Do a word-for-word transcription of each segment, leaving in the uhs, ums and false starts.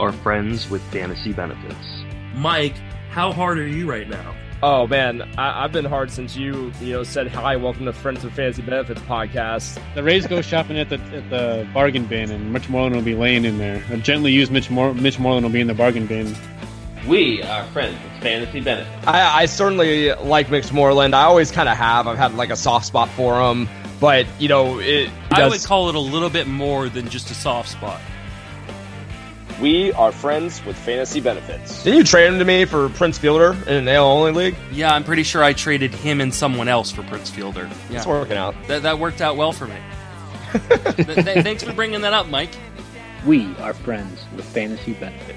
are friends with fantasy benefits. Mike, how hard are you right now? Oh man, I, I've been hard since you, you know, said hi. Welcome to Friends with Fantasy Benefits podcast. The Rays go shopping at the at the bargain bin, and Mitch Moreland will be laying in there. A gently used Mitch Mor- Mitch Moreland will be in the bargain bin. We are friends with fantasy benefits. I, I certainly like Mitch Moreland. I always kind of have. I've had like a soft spot for him, but you know, it. I does... would call it a little bit more than just a soft spot. We are friends with fantasy benefits. Didn't you trade him to me for Prince Fielder in an A L only league? Yeah, I'm pretty sure I traded him and someone else for Prince Fielder. Yeah. It's working out. That that worked out well for me. th- th- thanks for bringing that up, Mike. We are friends with fantasy benefits.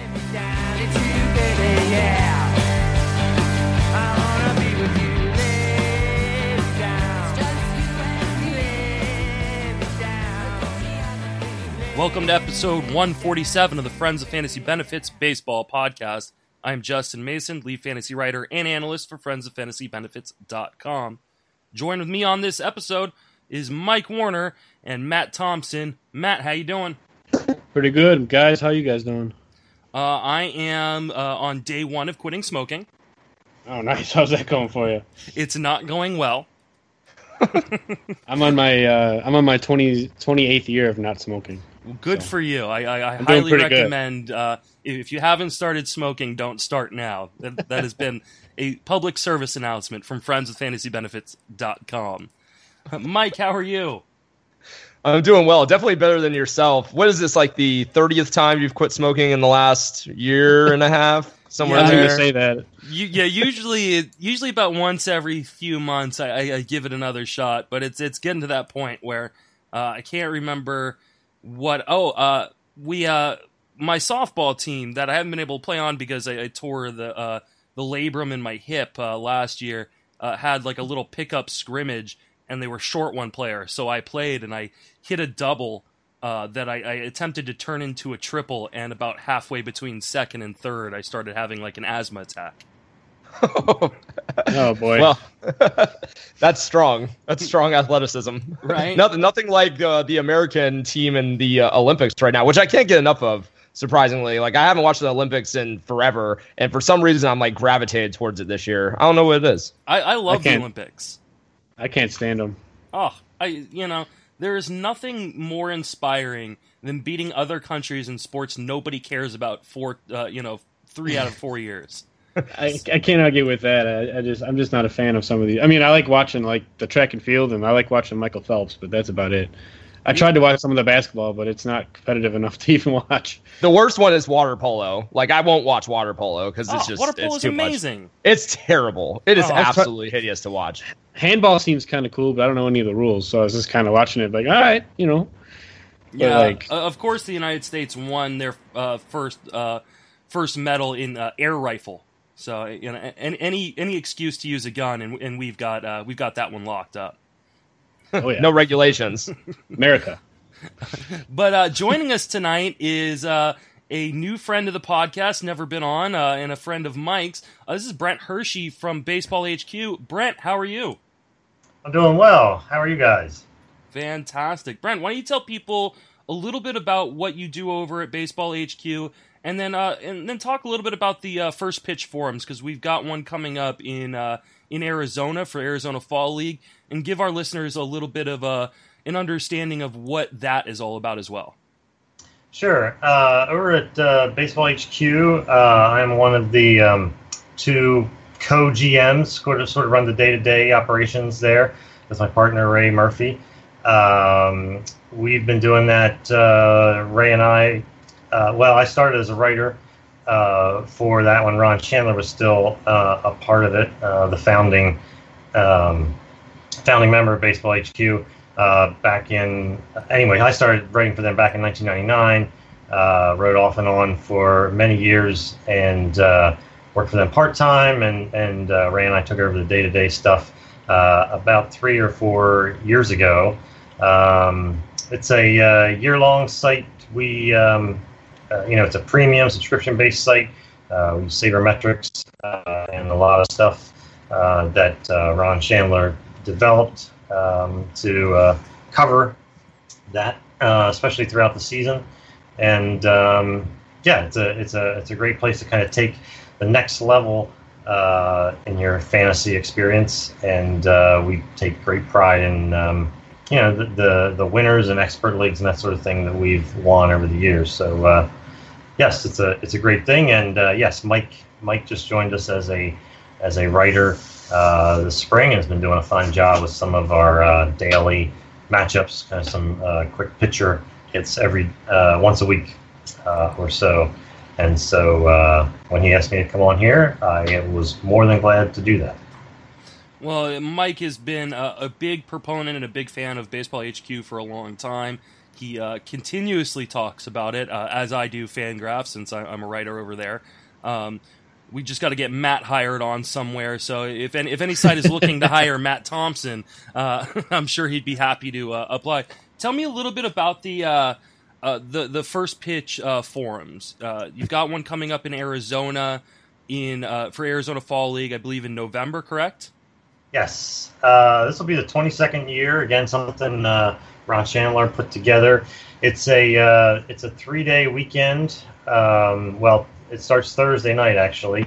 Welcome to episode one forty-seven of the Friends of Fantasy Benefits Baseball Podcast. I'm Justin Mason, lead fantasy writer and analyst for friends of fantasy benefits dot com. Joined with me on this episode is Mike Warner and Matt Thompson. Matt, how you doing? Pretty good, guys. How you guys doing? Uh, I am uh, on day one of quitting smoking. Oh, nice. How's that going for you? It's not going well. I'm on my uh, I'm on my twenty, twenty-eighth year of not smoking. Good so. for you. I, I, I I'm doing highly pretty recommend uh, if you haven't started smoking, don't start now. That, that has been a public service announcement from friends with fantasy benefits dot com. Mike, how are you? I'm doing well. Definitely better than yourself. What is this, like the thirtieth time you've quit smoking in the last year and a half? Somewhere Yeah, I was in going there. to say that. You, yeah, usually usually about once every few months I, I, I give it another shot, but it's it's getting to that point where uh, I can't remember what. Oh, uh, we uh, my softball team that I haven't been able to play on because I, I tore the uh, the labrum in my hip uh, last year uh, had like a little pickup scrimmage, and they were short one player, so I played and I hit a double. Uh, that I, I attempted to turn into a triple, and about halfway between second and third, I started having like an asthma attack. Oh boy! Well, that's strong. That's strong athleticism, Right? nothing, nothing like uh, the American team in the uh, Olympics right now, which I can't get enough of. Surprisingly, like I haven't watched the Olympics in forever, and for some reason, I'm like gravitated towards it this year. I don't know what it is. I, I love I the can't- Olympics. I can't stand them. Oh, I you know there is nothing more inspiring than beating other countries in sports nobody cares about for uh, you know three out of four years. I, I can't argue with that. I, I just I'm just not a fan of some of these. I mean, I like watching like the track and field, and I like watching Michael Phelps, but that's about it. I tried to watch some of the basketball, but it's not competitive enough to even watch. The worst one is water polo. Like I won't watch water polo because it's Oh, just water polo it's is too amazing. much. It's terrible. It is Oh, I've absolutely hideous to watch. Handball seems kind of cool, but I don't know any of the rules, so I was just kind of watching it, like, all right, you know. But, Yeah, like, uh, of course the United States won their uh, first uh, first medal in uh, air rifle. So you know, any any, any excuse to use a gun, and, and we've got uh, we've got that one locked up. oh yeah, No regulations. America. But uh, joining us tonight is uh, a new friend of the podcast, never been on, uh, and a friend of Mike's. Uh, this is Brent Hershey from Baseball H Q. Brent, how are you? I'm doing well. How are you guys? Fantastic. Brent, why don't you tell people a little bit about what you do over at Baseball H Q, and then uh, and then talk a little bit about the uh, First Pitch Forums, because we've got one coming up in uh, in Arizona for Arizona Fall League, and give our listeners a little bit of a an understanding of what that is all about as well. Sure. Uh, over at uh, Baseball H Q, uh, I'm one of the um, two co-G Ms, sort of, sort of run the day-to-day operations there with my partner, Ray Murphy. Um, we've been doing that, uh, Ray and I, uh, well, I started as a writer uh, for that when Ron Chandler was still uh, a part of it, uh, the founding um, founding member of Baseball H Q. Uh, back in, anyway, I started writing for them back in nineteen ninety-nine, uh, wrote off and on for many years, and uh, worked for them part-time, and, and uh, Ray and I took over the day-to-day stuff uh, about three or four years ago. Um, it's a uh, year-long site. We, um, uh, you know, it's a premium subscription-based site. Uh, we use sabermetrics uh, and a lot of stuff uh, that uh, Ron Chandler developed um, to uh, cover that, uh, especially throughout the season. And um, yeah, it's a it's a it's a great place to kind of take the next level uh, in your fantasy experience, and uh, we take great pride in um, you know the, the the winners and expert leagues and that sort of thing that we've won over the years. So uh, yes, it's a it's a great thing, and uh, yes, Mike Mike just joined us as a as a writer uh, this spring and has been doing a fine job with some of our uh, daily matchups, kind of some uh, quick pitcher hits every uh, once a week uh, or so. And so uh, when he asked me to come on here, I was more than glad to do that. Well, Mike has been a, a big proponent and a big fan of Baseball H Q for a long time. He uh, continuously talks about it, uh, as I do Fangraphs, since I, I'm a writer over there. Um, we just got to get Matt hired on somewhere. So if any, if any site is looking to hire Matt Thompson, uh, I'm sure he'd be happy to uh, apply. Tell me a little bit about the uh, uh, the the first pitch uh, forums. Uh, you've got one coming up in Arizona in uh, for Arizona Fall League, I believe in November, correct? Yes, uh, this will be the twenty-second year. Again, something uh, Ron Chandler put together. It's a uh, it's a three-day weekend. Um, well, it starts Thursday night actually,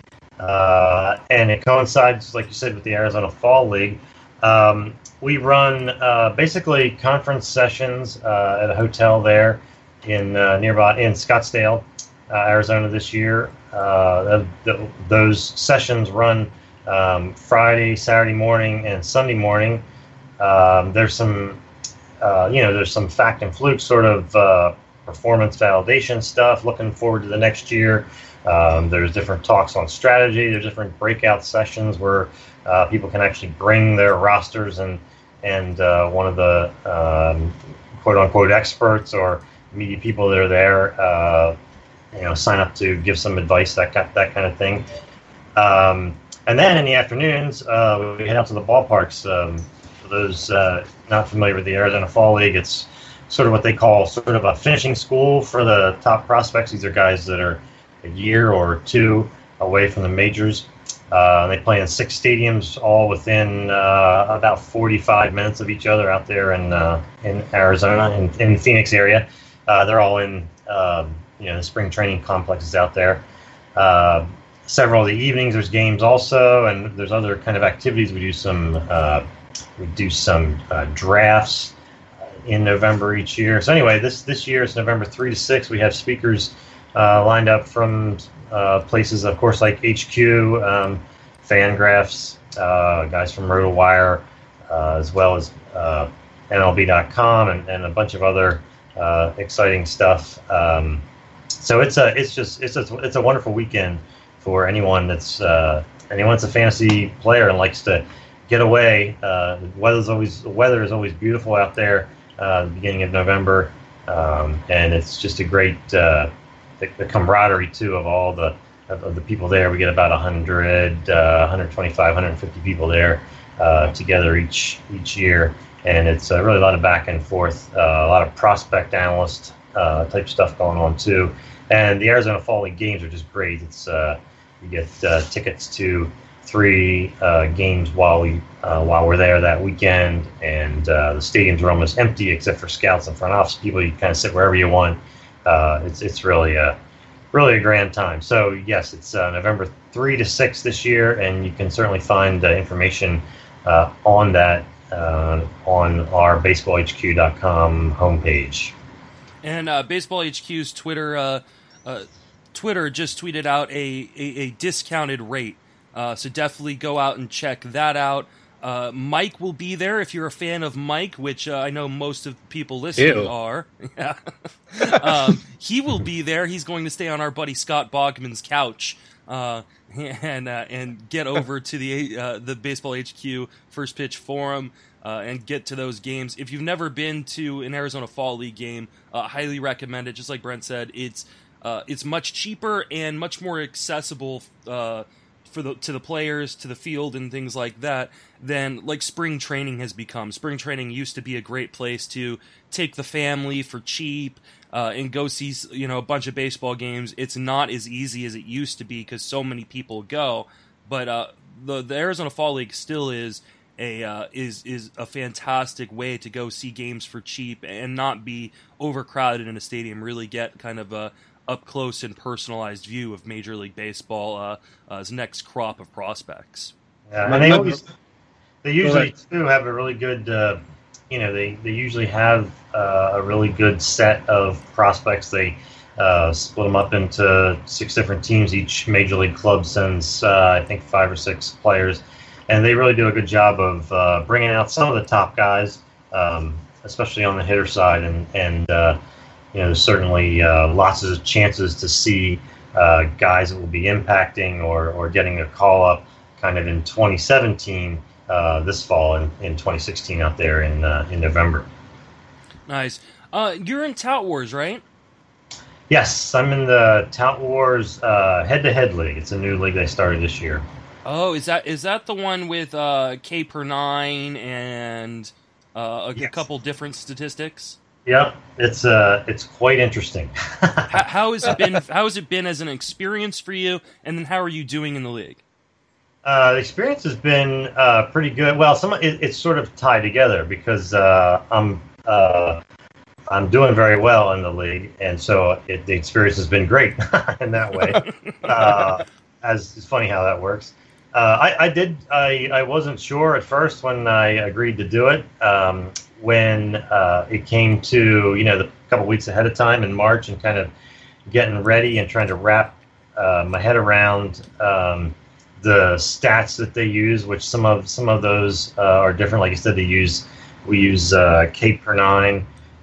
uh, and it coincides, like you said, with the Arizona Fall League. Um, we run uh, basically conference sessions uh, at a hotel there in uh, nearby in Scottsdale, uh, Arizona this year. Uh, the, the, those sessions run um, Friday, Saturday morning, and Sunday morning. Um, there's some, uh, you know, there's some fact and fluke sort of uh, performance validation stuff. Looking forward to the next year. Um, there's different talks on strategy. There's different breakout sessions where uh, people can actually bring their rosters and and uh, one of the um, quote unquote experts or media people that are there, uh, you know, sign up to give some advice, that kind, that kind of thing. Um, and then in the afternoons, uh, we head out to the ballparks. Um, for those uh, not familiar with the Arizona Fall League, it's sort of what they call sort of a finishing school for the top prospects. These are guys that are a year or two away from the majors. Uh, they play in six stadiums, all within uh, about forty-five minutes of each other out there in uh, in Arizona, in, in the Phoenix area. Uh, they're all in um, you know the spring training complexes out there. Uh, several of the evenings there's games also, and there's other kind of activities. We do some uh, we do some uh, drafts in November each year. So anyway, this this year is November three to six. We have speakers uh, lined up from uh, places, of course, like H Q, um, Fangraphs, uh, guys from RotoWire, uh, as well as uh, M L B dot com and, and a bunch of other uh, exciting stuff. Um, so it's a it's just it's a it's a wonderful weekend for anyone that's uh, anyone that's a fantasy player and likes to get away. Uh, the weather's always the weather is always beautiful out there. Uh, the beginning of November, um, and it's just a great uh, the, the camaraderie too of all the of, of the people there. We get about one hundred, uh, one twenty-five, one fifty people there uh, together each each year, and it's uh, really a lot of back and forth, uh, a lot of prospect analyst uh, type stuff going on too. And the Arizona Fall League games are just great. It's uh, you get uh, tickets to three uh, games while we uh, while we're there that weekend, and uh, the stadiums are almost empty except for scouts and front office people. You kind of sit wherever you want. Uh, it's it's really a really a grand time. So yes, it's uh, November three to six this year, and you can certainly find uh, information uh, on that uh, on our baseball H Q dot com homepage. And uh, Baseball H Q's Twitter uh, uh, Twitter just tweeted out a a, a discounted rate. Uh, so definitely go out and check that out. Uh, Mike will be there if you're a fan of Mike, which uh, I know most of the people listening Ew. are. Yeah. um, he will be there. He's going to stay on our buddy Scott Bogman's couch uh, and uh, and get over to the uh, the Baseball H Q First Pitch Forum uh, and get to those games. If you've never been to an Arizona Fall League game, uh, highly recommend it. Just like Brent said, it's uh, it's much cheaper and much more accessible uh for the to the players, to the field, and things like that, than like spring training has become. Spring training used to be a great place to take the family for cheap uh, and go see you know a bunch of baseball games. It's not as easy as it used to be because so many people go. But uh, the the Arizona Fall League still is a uh, is is a fantastic way to go see games for cheap and not be overcrowded in a stadium. Really get kind of a up close and personalized view of Major League Baseball's uh, uh, next crop of prospects. Yeah, and they always, they usually too have a really good, uh, you know, they, they usually have uh, a really good set of prospects. They uh, split them up into six different teams. Each major league club sends, uh, I think, five or six players, and they really do a good job of uh, bringing out some of the top guys, um, especially on the hitter side, and and uh, you know, there's certainly uh, lots of chances to see uh, guys that will be impacting or or getting a call up, kind of in twenty seventeen uh, this fall and in twenty sixteen out there in uh, in November. Nice. Uh, you're in Tout Wars, right? Yes, I'm in the Tout Wars uh, head-to-head league. It's a new league they started this year. Oh, is that is that the one with uh, K per nine and uh, a, Yes. a couple different statistics? Yep, it's uh, it's quite interesting. how, how has it been? How has it been as an experience for you? And then how are you doing in the league? Uh, the experience has been uh, pretty good. Well, some it, it's sort of tied together because uh, I'm uh, I'm doing very well in the league, and so it, the experience has been great in that way. uh, as it's funny how that works. Uh, I, I did. I, I wasn't sure at first when I agreed to do it. Um, when uh, it came to you know the couple weeks ahead of time in March and kind of getting ready and trying to wrap uh, my head around. Um, the stats that they use, which some of some of those uh, are different. Like I said, they use we use uh, K per nine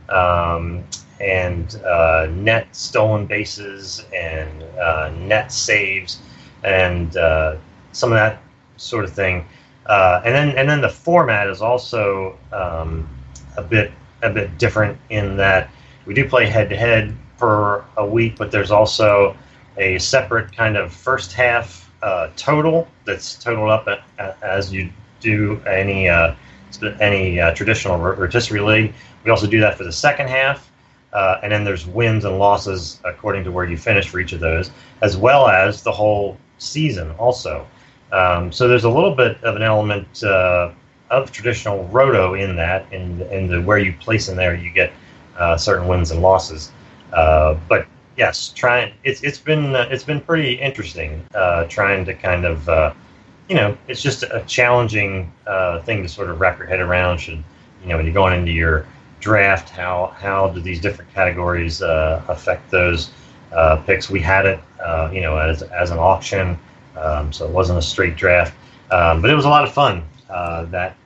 um, and uh, net stolen bases and uh, net saves and uh, some of that sort of thing. Uh, and then and then the format is also um, a bit a bit different in that we do play head to head for a week, but there's also a separate kind of first half. Uh, total that's totaled up at, at, as you do any uh, any uh, traditional rotisserie league. We also do that for the second half, uh, and then there's wins and losses according to where you finish for each of those, as well as the whole season also. Um, so there's a little bit of an element uh, of traditional roto in that, in in the where you place in there, you get uh, certain wins and losses, uh, but. Yes, trying it's it's been uh, it's been pretty interesting uh, trying to kind of uh, you know it's just a challenging uh, thing to sort of wrap your head around. Should you know when you're going into your draft, how how do these different categories uh, affect those uh, picks? We had it uh, you know as as an auction, um, so it wasn't a straight draft, um, but it was a lot of fun uh, that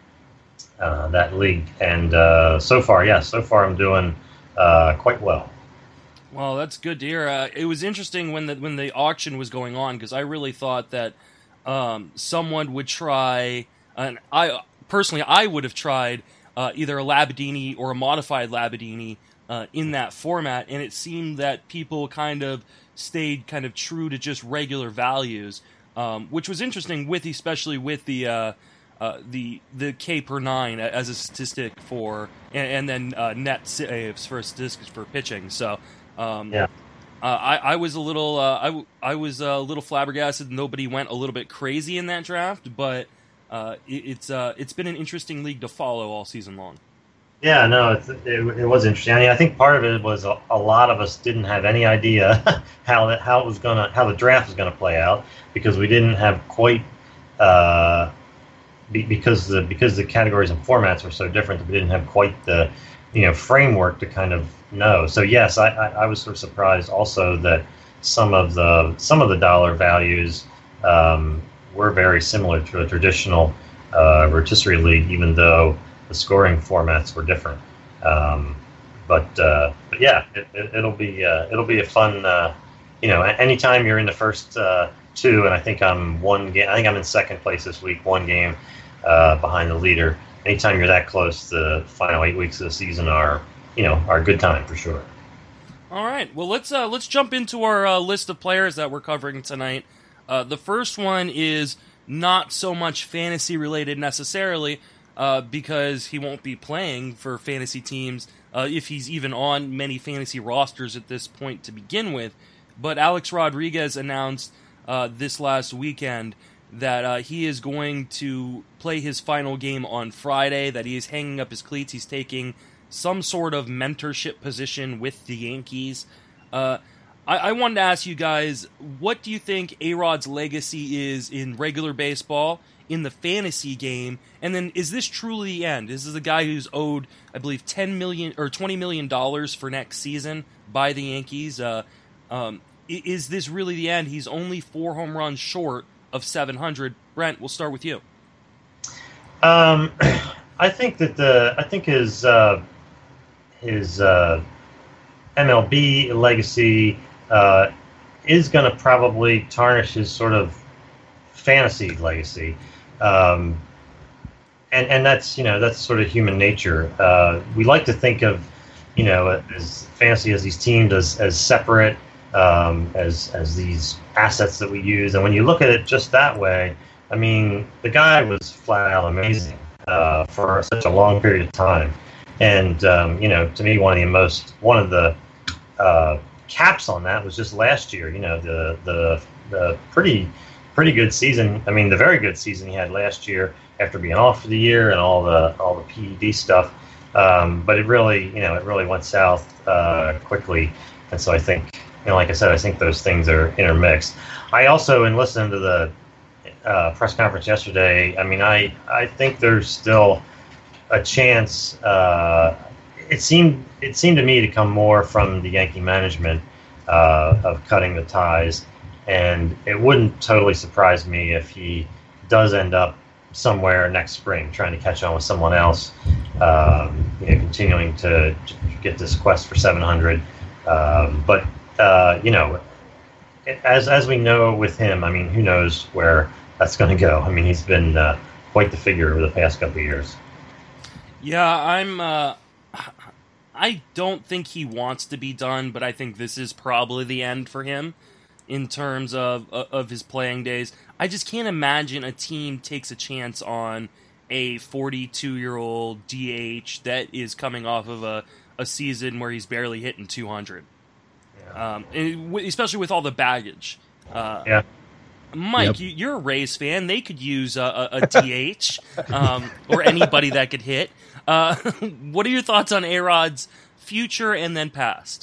uh, that league, and uh, so far, yes, so far I'm doing uh, quite well. Well, that's good to hear. Uh, it was interesting when the when the auction was going on because I really thought that um, someone would try, and I personally I would have tried uh, either a Labadini or a modified Labadini uh, in that format, and it seemed that people kind of stayed kind of true to just regular values, um, which was interesting with especially with the uh, uh, the the K per nine as a statistic for, and, and then uh, net saves for statistics for pitching. So. Um, yeah, uh, I, I was a little uh, I, w- I was a little flabbergasted. Nobody went a little bit crazy in that draft, but uh, it, it's uh, it's been an interesting league to follow all season long. Yeah, no, it, it, it was interesting. I mean, I think part of it was a, a lot of us didn't have any idea how that how it was gonna how the draft was gonna play out because we didn't have quite uh, be, because the because the categories and formats were so different. We didn't have quite the you know framework to kind of know. So yes, I, I, I was sort of surprised also that some of the some of the dollar values um, were very similar to a traditional uh, rotisserie league, even though the scoring formats were different. Um, but uh, but yeah, it, it, it'll be uh, it'll be a fun. Uh, you know, anytime you're in the first uh, two, and I think I'm one game. I think I'm in second place this week, one game uh, behind the leader. Anytime you're that close, the final eight weeks of the season are. You know, are a good time for sure. All right, well let's uh, let's jump into our uh, list of players that we're covering tonight. Uh, the first one is not so much fantasy related necessarily, uh, because he won't be playing for fantasy teams uh, if he's even on many fantasy rosters at this point to begin with. But Alex Rodriguez announced uh, this last weekend that uh, he is going to play his final game on Friday. That he is hanging up his cleats. He's taking some sort of mentorship position with the Yankees. Uh, I, I wanted to ask you guys, what do you think A-Rod's legacy is in regular baseball, in the fantasy game, and then is this truly the end? This is a guy who's owed, I believe, ten million or twenty million dollars for next season by the Yankees. Uh, um, is this really the end? He's only four home runs short of seven hundred. Brent, we'll start with you. Um, I think that the I think his uh, his uh, M L B legacy uh, is going to probably tarnish his sort of fantasy legacy, um, and and that's you know that's sort of human nature. Uh, we like to think of you know as fantasy as these teams as as separate um, as as these assets that we use, and when you look at it just that way, I mean the guy was flat out amazing uh, for such a long period of time, and um, you know to me one of the most one of the uh, caps on that was just last year. You know the the the pretty. Pretty good season. I mean, the very good season he had last year after being off for the year and all the all the P E D stuff. Um, but it really, you know, it really went south uh, quickly. And so I think, you know, like I said, I think those things are intermixed. I also, in listening to the uh, press conference yesterday, I mean, I I think there's still a chance. Uh, it seemed it seemed to me to come more from the Yankee management uh, of cutting the ties. And it wouldn't totally surprise me if he does end up somewhere next spring, trying to catch on with someone else, um, you know, continuing to, to get this quest for seven hundred. Um, but uh, you know, as as we know with him, I mean, who knows where that's going to go? I mean, he's been uh, quite the figure over the past couple of years. Yeah, I'm. Uh, I don't think he wants to be done, but I think this is probably the end for him. In terms of of his playing days, I just can't imagine a team takes a chance on a forty-two-year-old D H that is coming off of a, a season where he's barely hitting two hundred. Yeah. Um, and especially with all the baggage. Uh, yeah. Mike, yep. you're a Rays fan. They could use a, a, a D H um, or anybody that could hit. Uh, what are your thoughts on A-Rod's future and then past?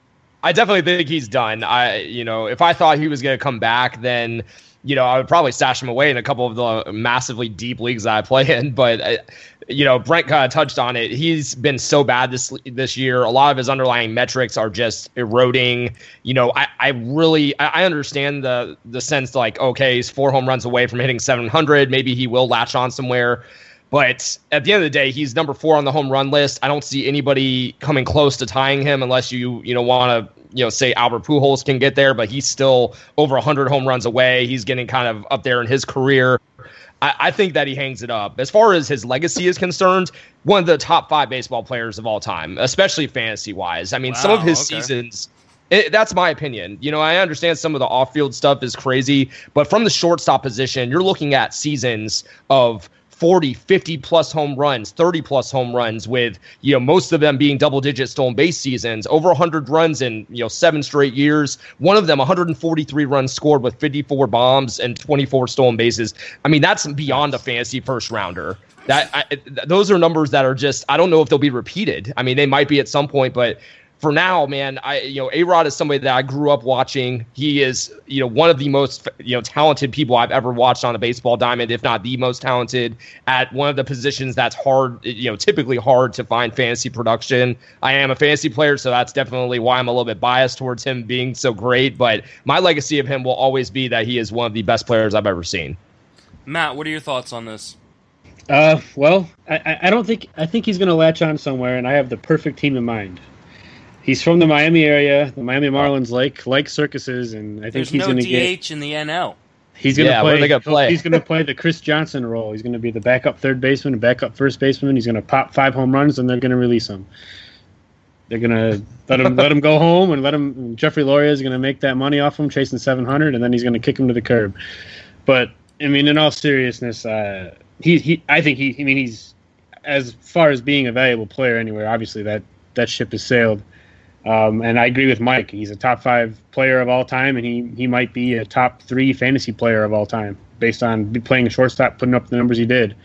I definitely think he's done. I, you know, if I thought he was going to come back, then, you know, I would probably stash him away in a couple of the massively deep leagues that I play in. But, uh, you know, Brent kind of touched on it. He's been so bad this this year. A lot of his underlying metrics are just eroding. You know, I, I really I understand the the sense like, okay, he's four home runs away from hitting seven hundred. Maybe he will latch on somewhere. But at the end of the day, he's number four on the home run list. I don't see anybody coming close to tying him unless you, you know, want to, you know, say Albert Pujols can get there, but he's still over one hundred home runs away. He's getting kind of up there in his career. I, I think that he hangs it up. As far as his legacy is concerned, one of the top five baseball players of all time, especially fantasy-wise. I mean, wow, some of his okay. seasons... It, that's my opinion. You know, I understand some of the off-field stuff is crazy, but from the shortstop position, you're looking at seasons of forty, fifty plus home runs, thirty plus home runs with, you know, most of them being double digit stolen base seasons, over one hundred runs in, you know, seven straight years. One of them, one hundred forty-three runs scored with fifty-four bombs and twenty-four stolen bases. I mean, that's beyond a fantasy first rounder. That I, those are numbers that are just, I don't know if they'll be repeated. I mean, they might be at some point, but for now, man, I you know, A-Rod is somebody that I grew up watching. He is, you know, one of the most, you know, talented people I've ever watched on a baseball diamond, if not the most talented at one of the positions that's hard, you know, typically hard to find fantasy production. I am a fantasy player, so that's definitely why I'm a little bit biased towards him being so great. But my legacy of him will always be that he is one of the best players I've ever seen. Matt, what are your thoughts on this? Uh, well, I, I don't think I think he's going to latch on somewhere, and I have the perfect team in mind. He's from the Miami area. The Miami Marlins like like circuses, and I think There's he's no going to D H get. in the N L. He's going to yeah, play. they gonna play? He's going to play the Chris Johnson role. He's going to be the backup third baseman and backup first baseman. He's going to pop five home runs, and they're going to release him. They're going to let him let him go home, and let him. Jeffrey Loria is going to make that money off him, chasing seven hundred, and then he's going to kick him to the curb. But I mean, in all seriousness, uh, he he. I think he. I mean, he's as far as being a valuable player anywhere. Obviously, that that ship has sailed. Um, and I agree with Mike. He's a top five player of all time, and he, he might be a top three fantasy player of all time based on playing a shortstop, putting up the numbers he did.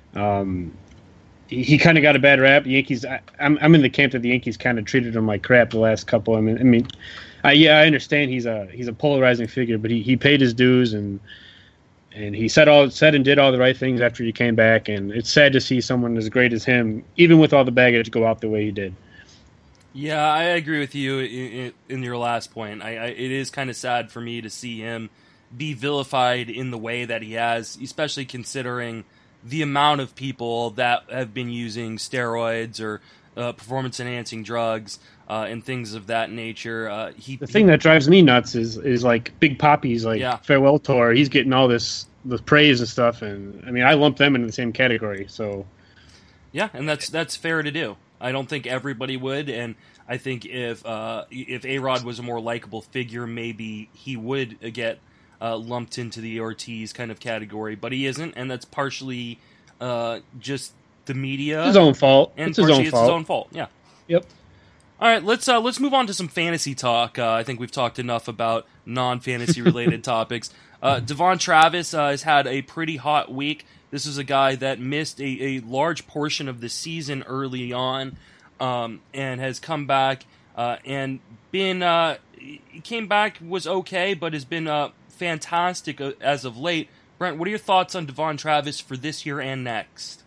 Um, he he kind of got a bad rap. The Yankees. I, I'm I'm in the camp that the Yankees kind of treated him like crap the last couple. I mean, I mean, Uh, yeah, I understand he's a he's a polarizing figure, but he, he paid his dues and and he said all said and did all the right things after he came back. And it's sad to see someone as great as him, even with all the baggage, go out the way he did. Yeah, I agree with you in, in your last point. I, I, it is kind of sad for me to see him be vilified in the way that he has, especially considering the amount of people that have been using steroids or uh, performance-enhancing drugs uh, and things of that nature. Uh, he, the thing he, that drives me nuts is is like Big Papi's like yeah. farewell tour. He's getting all this the praise and stuff, and I mean I lump them into the same category. So yeah, and that's that's fair to do. I don't think everybody would, and I think if uh, if A-Rod was a more likable figure, maybe he would get uh, lumped into the Ortiz kind of category, but he isn't, and that's partially uh, just the media. It's his own fault. And it's his partially own it's fault. his own fault. Yeah. Yep. All right, let's uh, let's move on to some fantasy talk. Uh, I think we've talked enough about non-fantasy related topics. Uh, Devon Travis uh, has had a pretty hot week. This is a guy that missed a, a large portion of the season early on, um, and has come back uh, and been. Uh, he came back, was okay, but has been uh, fantastic as of late. Brent, what are your thoughts on Devon Travis for this year and next?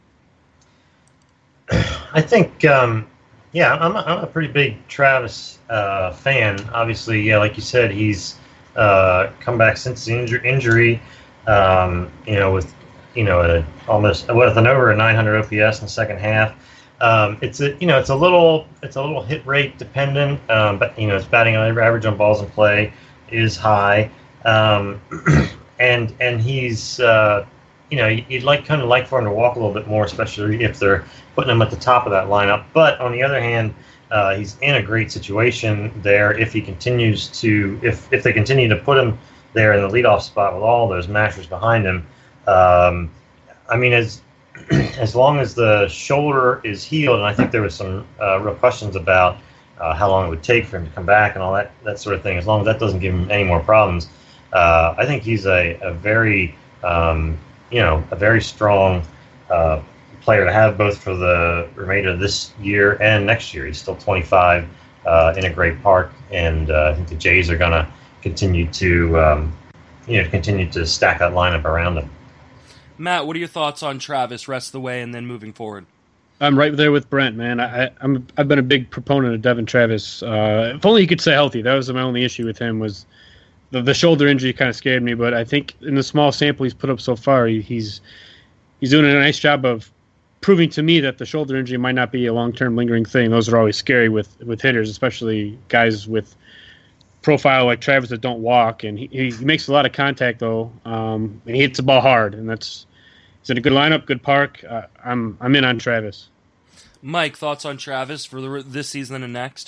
I think, um, yeah, I'm a, I'm a pretty big Travis uh, fan. Obviously, yeah, like you said, he's uh, come back since the inju- injury. Um, you know, with you know a, almost with an over a nine hundred O P S in the second half. Um, it's a you know it's a little it's a little hit rate dependent, um, but you know his batting average on balls in play is high, um, and and he's uh, you know you'd like kind of like for him to walk a little bit more, especially if they're putting him at the top of that lineup. But on the other hand, uh, he's in a great situation there if he continues to if if they continue to put him there in the leadoff spot with all those mashers behind him. Um, I mean, as as long as the shoulder is healed, and I think there was some uh, real questions about uh, how long it would take for him to come back and all that that sort of thing. As long as that doesn't give him any more problems, uh, I think he's a, a very um, you know a very strong uh, player to have both for the remainder of this year and next year. He's still twenty-five uh, in a great park, and uh, I think the Jays are going to continue to um, you know continue to stack that lineup around him. Matt, what are your thoughts on Travis rest of the way and then moving forward? I'm right there with Brent, man. I, I'm I've been a big proponent of Devon Travis. Uh, if only he could stay healthy. That was my only issue with him was the, the shoulder injury kind of scared me. But I think in the small sample he's put up so far, he, he's he's doing a nice job of proving to me that the shoulder injury might not be a long-term lingering thing. Those are always scary with, with hitters, especially guys with profile like Travis that don't walk. And he, he makes a lot of contact though, um, and he hits the ball hard. And that's he's in a good lineup, good park. Uh, I'm I'm in on Travis. Mike, thoughts on Travis for the, this season and next?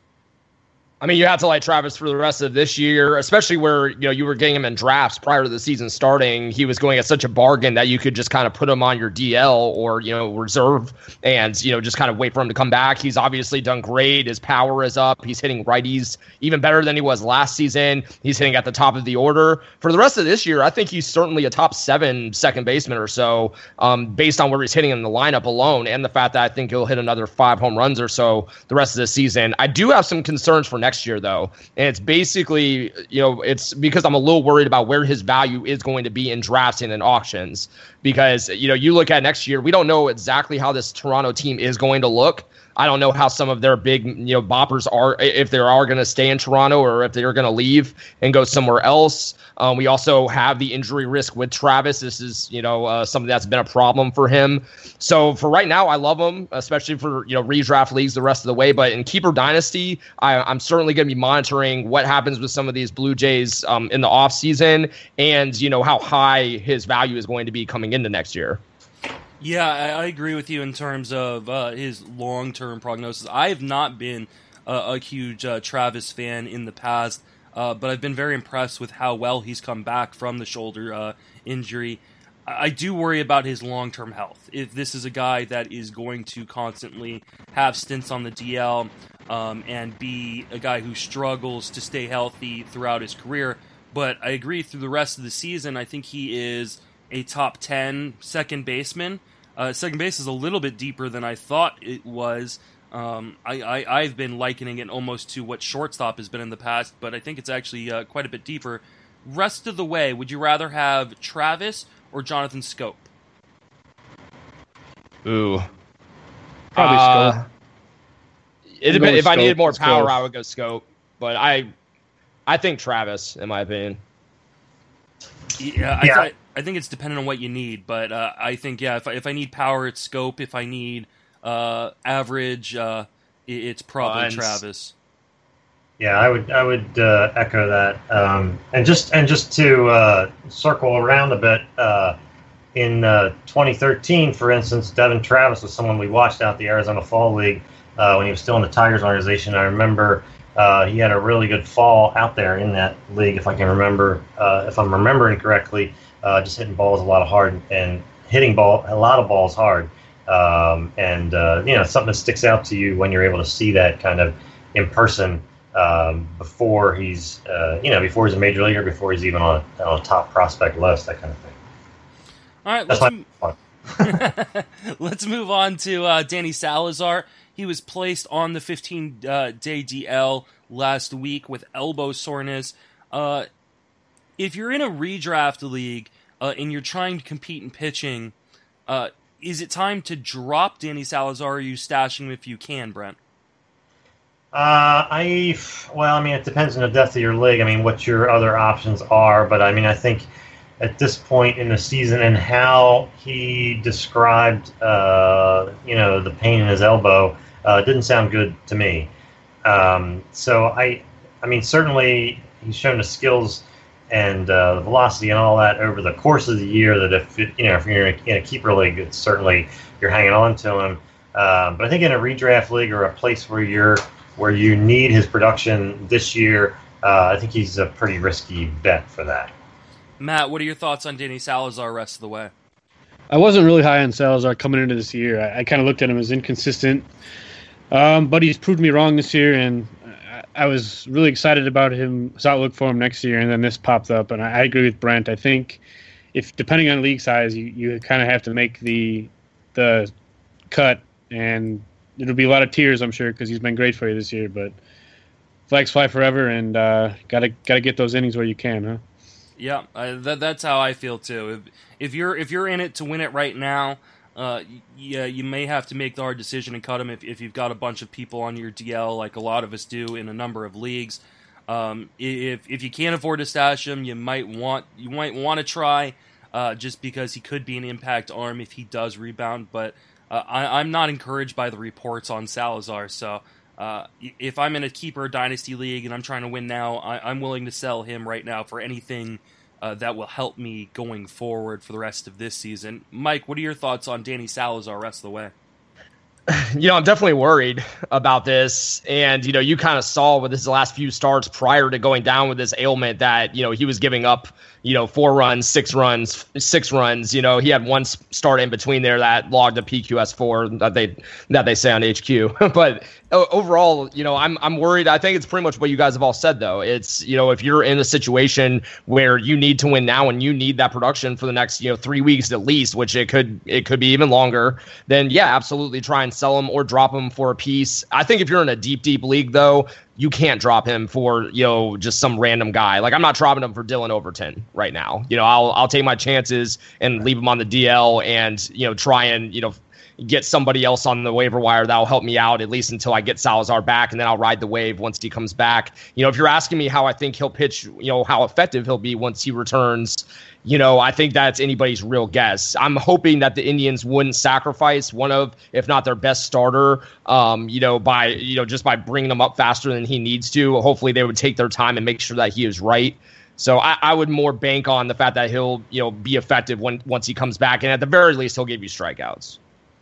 I mean, you have to like Travis for the rest of this year, especially where, you know, you were getting him in drafts prior to the season starting. He was going at such a bargain that you could just kind of put him on your D L or, you know, reserve and, you know, just kind of wait for him to come back. He's obviously done great. His power is up. He's hitting righties even better than he was last season. He's hitting at the top of the order. For the rest of this year, I think he's certainly a top seven second baseman or so, um, based on where he's hitting in the lineup alone and the fact that I think he'll hit another five home runs or so the rest of the season. I do have some concerns for next year, though, and it's basically, you know, it's because I'm a little worried about where his value is going to be in drafts and in auctions, because, you know, you look at next year, we don't know exactly how this Toronto team is going to look. I don't know how some of their big, you know, boppers are, if they are going to stay in Toronto or if they're going to leave and go somewhere else. Um, we also have the injury risk with Travis. This is, you know, uh, something that's been a problem for him. So for right now, I love him, especially for, you know, redraft leagues the rest of the way. But in Keeper Dynasty, I, I'm certainly going to be monitoring what happens with some of these Blue Jays um, in the offseason and, you know, how high his value is going to be coming into next year. Yeah, I, I agree with you in terms of uh, his long-term prognosis. I have not been uh, a huge uh, Travis fan in the past, uh, but I've been very impressed with how well he's come back from the shoulder uh, injury. I, I do worry about his long-term health. If this is a guy that is going to constantly have stints on the D L um, and be a guy who struggles to stay healthy throughout his career, but I agree through the rest of the season, I think he is a top ten second baseman. Uh, second base is a little bit deeper than I thought it was, Um, I, I, I've been likening it almost to what shortstop has been in the past, but I think it's actually uh, quite a bit deeper. Rest of the way, would you rather have Travis or Jonathan Schoop? Ooh. Probably uh, Schoop. It I'm depends. going If I Schoop. needed more It's power, close. I would go Schoop. But I, I think Travis, in my opinion. Yeah, I, Yeah. th- I think it's dependent on what you need, but uh, I think yeah, if I, if I need power, it's Scope. If I need uh, average, uh, it, it's probably Buns. Travis. Yeah, I would I would uh, echo that. Um, and just and just to uh, circle around a bit, uh, in uh, twenty thirteen, for instance, Devin Travis was someone we watched out the Arizona Fall League uh, when he was still in the Tigers organization. I remember uh, he had a really good fall out there in that league, if I can remember, uh, if I'm remembering correctly, uh, just hitting balls a lot of hard and hitting ball a lot of balls hard. Um, and uh, you know, something that sticks out to you when you're able to see that kind of in person. Um, before he's, uh, you know, before he's a major leaguer, before he's even on a, on a top prospect list, that kind of thing. All right, That's let's my m- let's move on to uh, Danny Salazar. He was placed on the fifteen-day D L last week with elbow soreness. Uh, if you're in a redraft league uh, and you're trying to compete in pitching, uh, is it time to drop Danny Salazar, or are you stashing him if you can, Brent? Uh, I well, I mean, it depends on the depth of your league. I mean, what your other options are, but I mean, I think at this point in the season and how he described, uh, you know, the pain in his elbow, uh, didn't sound good to me. Um, so I, I mean, certainly he's shown the skills and uh, the velocity and all that over the course of the year. That if it, you know, if you're in a, in a keeper league, it's certainly you're hanging on to him. Uh, but I think in a redraft league or a place where you're where you need his production this year, uh, I think he's a pretty risky bet for that. Matt, what are your thoughts on Danny Salazar rest of the way? I wasn't really high on Salazar coming into this year. I, I kind of looked at him as inconsistent, um, but he's proved me wrong this year, and I, I was really excited about him, his outlook for him next year, and then this popped up, and I, I agree with Brent. I think if depending on league size, you, you kind of have to make the the cut, and it'll be a lot of tears, I'm sure, because he's been great for you this year. But flags fly forever, and uh, gotta gotta get those innings where you can, huh? Yeah, uh, that, that's how I feel too. If, if you're if you're in it to win it right now, uh, yeah, you may have to make the hard decision and cut him if if you've got a bunch of people on your D L, like a lot of us do in a number of leagues. Um, if if you can't afford to stash him, you might want you might want to try, uh, just because he could be an impact arm if he does rebound, but. Uh, I, I'm not encouraged by the reports on Salazar, so uh, if I'm in a keeper dynasty league and I'm trying to win now, I, I'm willing to sell him right now for anything uh, that will help me going forward for the rest of this season. Mike, what are your thoughts on Danny Salazar rest of the way? You know, I'm definitely worried about this. And, you know, you kind of saw with his last few starts prior to going down with this ailment that, you know, he was giving up, you know, four runs, six runs, six runs. You know, he had one start in between there that logged a P Q S four that they that they say on H Q. But overall, you know, I'm I'm worried. I think it's pretty much what you guys have all said, though. It's, you know, if you're in a situation where you need to win now and you need that production for the next, you know, three weeks at least, which it could it could be even longer, then yeah, absolutely try and sell him or drop him for a piece. I think if you're in a deep, deep league, though, you can't drop him for, you know, just some random guy. Like, I'm not dropping him for Dylan Overton right now. You know, I'll I'll take my chances and leave him on the D L and, you know, try and, you know, get somebody else on the waiver wire that'll help me out at least until I get Salazar back, and then I'll ride the wave once he comes back. You know, if you're asking me how I think he'll pitch, you know, how effective he'll be once he returns, you know, I think that's anybody's real guess. I'm hoping that the Indians wouldn't sacrifice one of, if not their best starter, um, you know, by, you know, just by bringing him up faster than he needs to. Hopefully they would take their time and make sure that he is right. So I, I would more bank on the fact that he'll, you know, be effective when once he comes back, and at the very least, he'll give you strikeouts.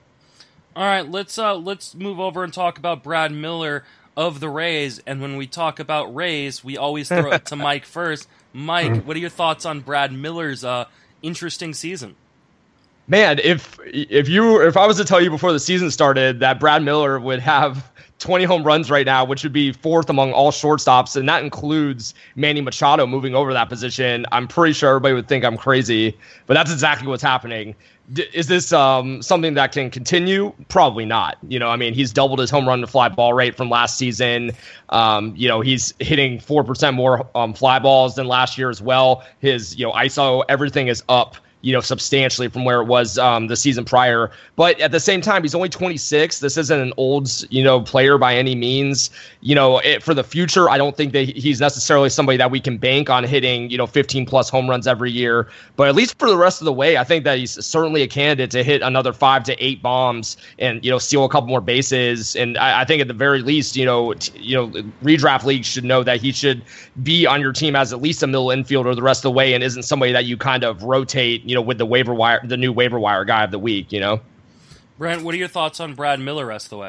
All right, let's uh, let's move over and talk about Brad Miller of the Rays. And when we talk about Rays, we always throw it to Mike first. Mike, what are your thoughts on Brad Miller's uh, interesting season? Man, if if you if I was to tell you before the season started that Brad Miller would have twenty home runs right now, which would be fourth among all shortstops, and that includes Manny Machado moving over that position, I'm pretty sure everybody would think I'm crazy. But that's exactly what's happening. D- is this um, something that can continue? Probably not. You know, I mean, he's doubled his home run to fly ball rate from last season. Um, you know, he's hitting four percent more um, fly balls than last year as well. His, you know, I S O, everything is up, you know, substantially from where it was um, the season prior. But at the same time, he's only twenty-six. This isn't an old, you know, player by any means. You know, it, for the future, I don't think that he's necessarily somebody that we can bank on hitting, you know, fifteen plus home runs every year. But at least for the rest of the way, I think that he's certainly a candidate to hit another five to eight bombs and, you know, steal a couple more bases. And I, I think at the very least, you know, t- you know, redraft leagues should know that he should be on your team as at least a middle infielder the rest of the way and isn't somebody that you kind of rotate, you know, with the waiver wire, the new waiver wire guy of the week, you know. Brent, what are your thoughts on Brad Miller rest of the way?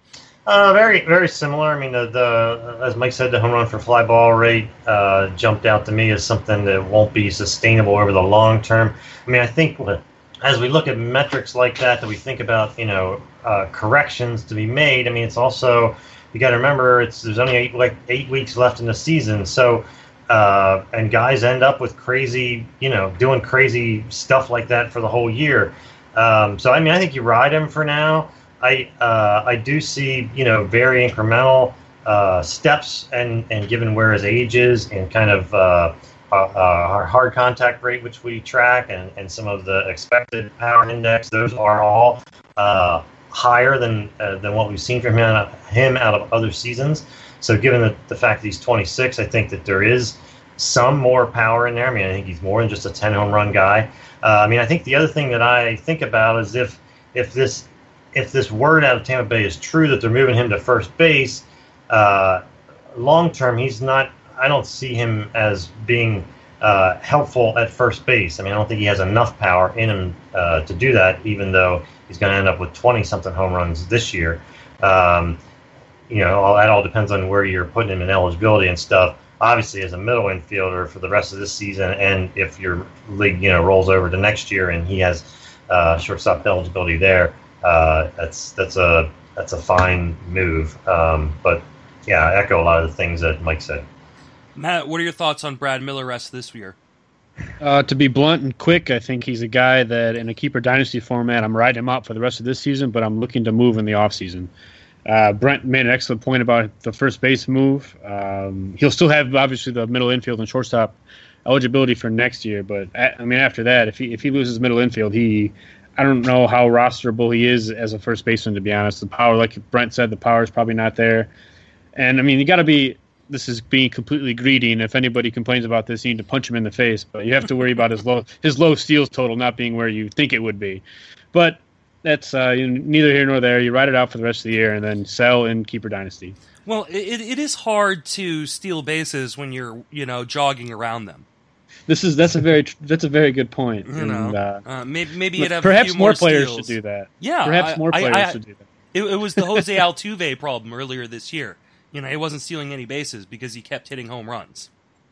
Uh, very, very similar. I mean, the, the as Mike said, the home run for fly ball rate uh, jumped out to me as something that won't be sustainable over the long term. I mean, I think as we look at metrics like that, that we think about, you know, uh, corrections to be made. I mean, it's also, you got to remember, it's there's only eight, like eight weeks left in the season, so. Uh, and guys end up with crazy, you know, doing crazy stuff like that for the whole year. Um, so, I mean, I think you ride him for now. I uh, I do see, you know, very incremental uh, steps, and, and given where his age is and kind of uh, uh, our hard contact rate, which we track, and, and some of the expected power index, those are all uh, higher than uh, than what we've seen from him out of, him out of other seasons. So given the, the fact that he's twenty-six, I think that there is some more power in there. I mean, I think he's more than just a ten home run guy. Uh, I mean, I think the other thing that I think about is if if this if this word out of Tampa Bay is true that they're moving him to first base, uh, long term, he's not. I don't see him as being uh, helpful at first base. I mean, I don't think he has enough power in him uh, to do that, even though he's going to end up with twenty something home runs this year. Um, You know, all, that all depends on where you're putting him in eligibility and stuff. Obviously, as a middle infielder for the rest of this season, and if your league, you know, rolls over to next year and he has uh, shortstop eligibility there, uh, that's that's a that's a fine move. Um, but yeah, I echo a lot of the things that Mike said. Matt, what are your thoughts on Brad Miller rest this year? Uh, to be blunt and quick, I think he's a guy that in a keeper dynasty format, I'm riding him out for the rest of this season, but I'm looking to move in the offseason. Uh, Brent made an excellent point about the first base move. Um, he'll still have obviously the middle infield and shortstop eligibility for next year, but I mean after that, if he if he loses middle infield, he I don't know how rosterable he is as a first baseman. To be honest, the power, like Brent said, the power is probably not there. And I mean, you got to be. This is being completely greedy, and if anybody complains about this, you need to punch him in the face. But you have to worry about his low his low steals total not being where you think it would be. But that's uh, neither here nor there. You ride it out for the rest of the year and then sell in keeper dynasty. Well, it it is hard to steal bases when you're you know jogging around them. This is that's a very that's a very good point. You and, know, uh, uh, maybe maybe you'd have perhaps a few more, more players steals. should do that. Yeah, perhaps I, more players I, I, should do that. It, it was the Jose Altuve problem earlier this year. You know, he wasn't stealing any bases because he kept hitting home runs.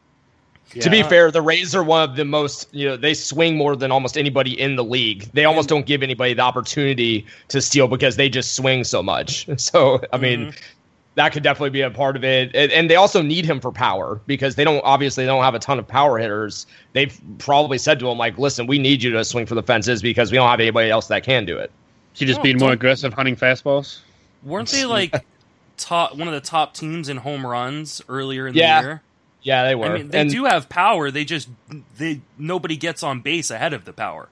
Yeah. To be fair, the Rays are one of the most, you know, they swing more than almost anybody in the league. They almost don't give anybody the opportunity to steal because they just swing so much. So, I mean, mm-hmm. that could definitely be a part of it. And, and they also need him for power because they don't, obviously, they don't have a ton of power hitters. They've probably said to him, like, listen, we need you to swing for the fences because we don't have anybody else that can do it. He just oh, being more aggressive hunting fastballs? Weren't they, like, top one of the top teams in home runs earlier in yeah. the year? Yeah, they were. I mean, they and, do have power. They just they nobody gets on base ahead of the power.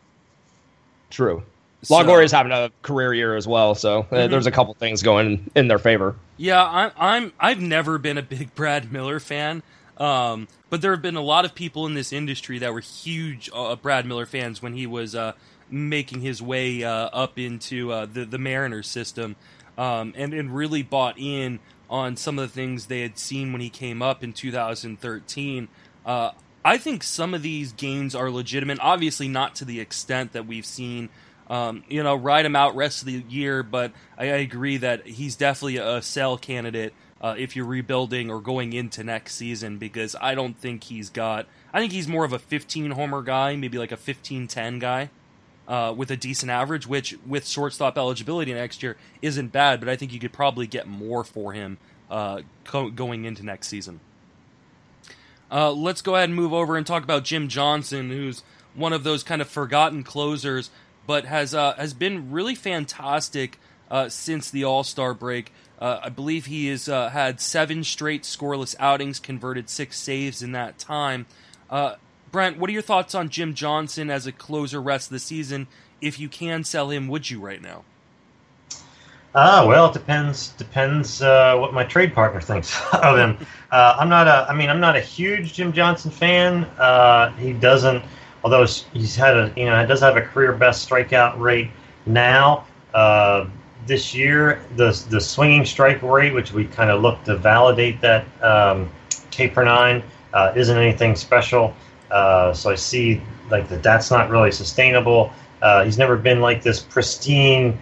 True. So, Longoria's having a career year as well, so uh, mm-hmm. there's a couple things going in their favor. Yeah, I'm. I'm I've never been a big Brad Miller fan, um, but there have been a lot of people in this industry that were huge uh, Brad Miller fans when he was uh, making his way uh, up into uh, the the Mariners system, um, and and really bought in on some of the things they had seen when he came up in two thousand thirteen. Uh, I think some of these gains are legitimate. Obviously not to the extent that we've seen, um, you know, ride him out rest of the year, but I, I agree that he's definitely a sell candidate uh, if you're rebuilding or going into next season, because I don't think he's got... I think he's more of a fifteen-homer guy, maybe like a fifteen ten guy. uh, with a decent average, which with shortstop eligibility next year isn't bad, but I think you could probably get more for him uh, co- going into next season. Uh, let's go ahead and move over and talk about Jim Johnson, who's one of those kind of forgotten closers, but has uh, has been really fantastic uh, since the All-Star break. Uh, I believe he has uh, had seven straight scoreless outings, converted six saves in that time. Uh, Brent, what are your thoughts on Jim Johnson as a closer rest of the season? If you can sell him, would you right now? Ah, well, it depends. Depends uh, what my trade partner thinks of him. Uh, I'm not a. I mean, I'm not a huge Jim Johnson fan. Uh, he doesn't, although he's had a, you know, he does have a career best strikeout rate now. Uh, this year, the the swinging strike rate, which we kind of look to validate that um, K per nine, uh, isn't anything special. Uh, so I see like that. That's not really sustainable. Uh, he's never been like this pristine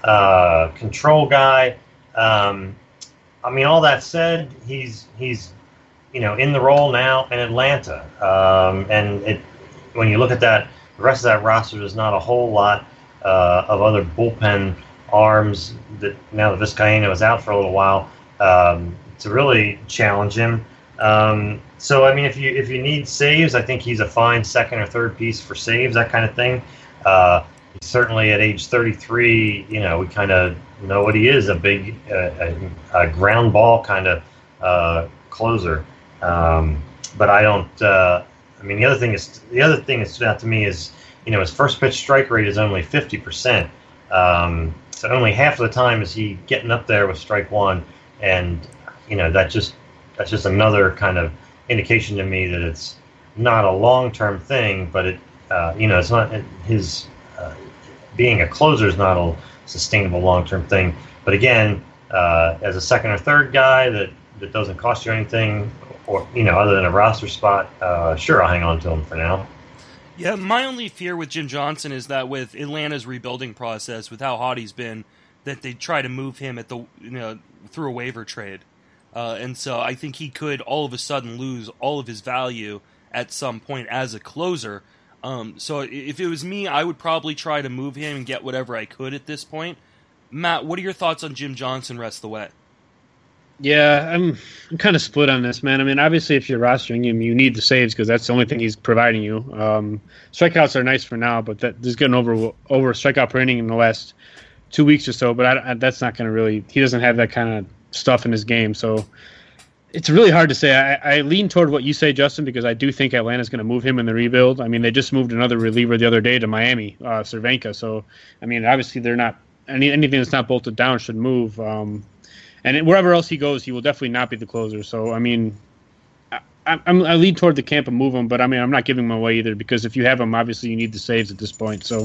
uh, control guy. Um, I mean, all that said, he's he's you know in the role now in Atlanta, um, and it when you look at that, the rest of that roster, there's not a whole lot uh, of other bullpen arms that now that Vizcaino is out for a little while um, to really challenge him. Um, so I mean, if you if you need saves, I think he's a fine second or third piece for saves, that kind of thing. Uh, certainly at age thirty-three, you know, we kind of know what he is, a big uh, a, a ground ball kind of uh, closer. Um, but I don't. Uh, I mean, the other thing is the other thing that stood out to me is, you know, his first pitch strike rate is only fifty percent. Um, so only half of the time is he getting up there with strike one, and you know that just that's just another kind of indication to me that it's not a long-term thing, but it uh, you know it's not it, his uh, being a closer is not a sustainable long-term thing. But again, uh, as a second or third guy that, that doesn't cost you anything, or you know other than a roster spot, uh, sure, I'll hang on to him for now. Yeah, my only fear with Jim Johnson is that with Atlanta's rebuilding process, with how hot he's been, that they try to move him at the you know through a waiver trade, uh, and so I think he could all of a sudden lose all of his value at some point as a closer. Um, so if it was me, I would probably try to move him and get whatever I could at this point. Matt, what are your thoughts on Jim Johnson rest of the way? Yeah, I'm I'm kind of split on this, man. I mean, obviously, if you're rostering him, you need the saves because that's the only thing he's providing you. Um, strikeouts are nice for now, but that there's getting over over strikeout per inning in the last two weeks or so. But I, I, that's not going to really. He doesn't have that kind of stuff in his game, so it's really hard to say. I, I lean toward what you say, Justin, because I do think Atlanta's going to move him in the rebuild. I mean, they just moved another reliever the other day to Miami, uh, Cervenka. So, I mean, obviously, they're not any anything that's not bolted down should move. Um, And wherever else he goes, he will definitely not be the closer. So, I mean, I, I'm, I lean toward the camp and move him, but I mean, I'm not giving him away either because if you have him, obviously you need the saves at this point. So,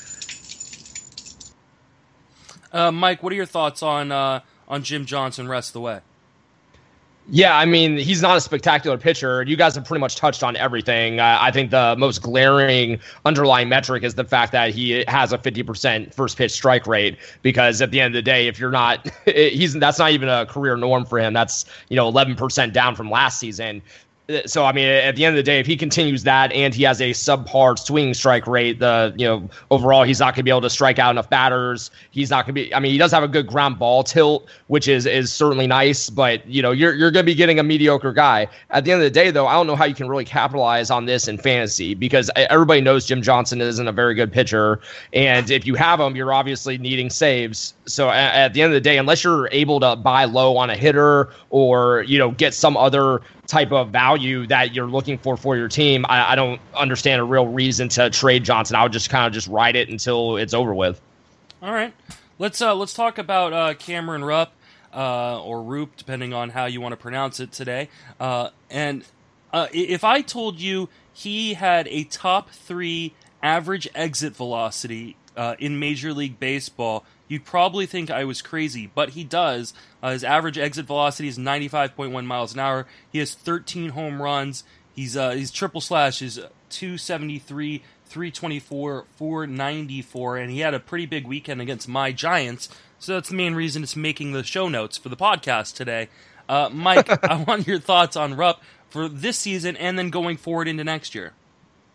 uh, Mike, what are your thoughts on uh, on Jim Johnson rest of the way? Yeah, I mean, he's not a spectacular pitcher. You guys have pretty much touched on everything. Uh, I think the most glaring underlying metric is the fact that he has a fifty percent first pitch strike rate, because at the end of the day, if you're not, he's that's not even a career norm for him. That's, you know, eleven percent down from last season. So, I mean, at the end of the day, if he continues that and he has a subpar swing strike rate, the, you know, overall, he's not going to be able to strike out enough batters. He's not going to be, I mean, he does have a good ground ball tilt, which is, is certainly nice, but, you know, you're, you're going to be getting a mediocre guy. At the end of the day, though, I don't know how you can really capitalize on this in fantasy, because everybody knows Jim Johnson isn't a very good pitcher. And if you have him, you're obviously needing saves. So at, at the end of the day, unless you're able to buy low on a hitter or, you know, get some other type of value that you're looking for for your team, I, I don't understand a real reason to trade Johnson. I would just kind of just ride it until it's over with. All right, let's uh, let's talk about uh, Cameron Rupp uh, or Roop, depending on how you want to pronounce it today. Uh, and uh, if I told you he had a top three average exit velocity uh, in Major League Baseball, you'd probably think I was crazy, but he does. Uh, his average exit velocity is ninety-five point one miles an hour. He has thirteen home runs. He's uh, his triple slash is two seventy-three, three twenty-four, four ninety-four, and he had a pretty big weekend against my Giants. So that's the main reason it's making the show notes for the podcast today. Uh, Mike, I want your thoughts on Rupp for this season and then going forward into next year.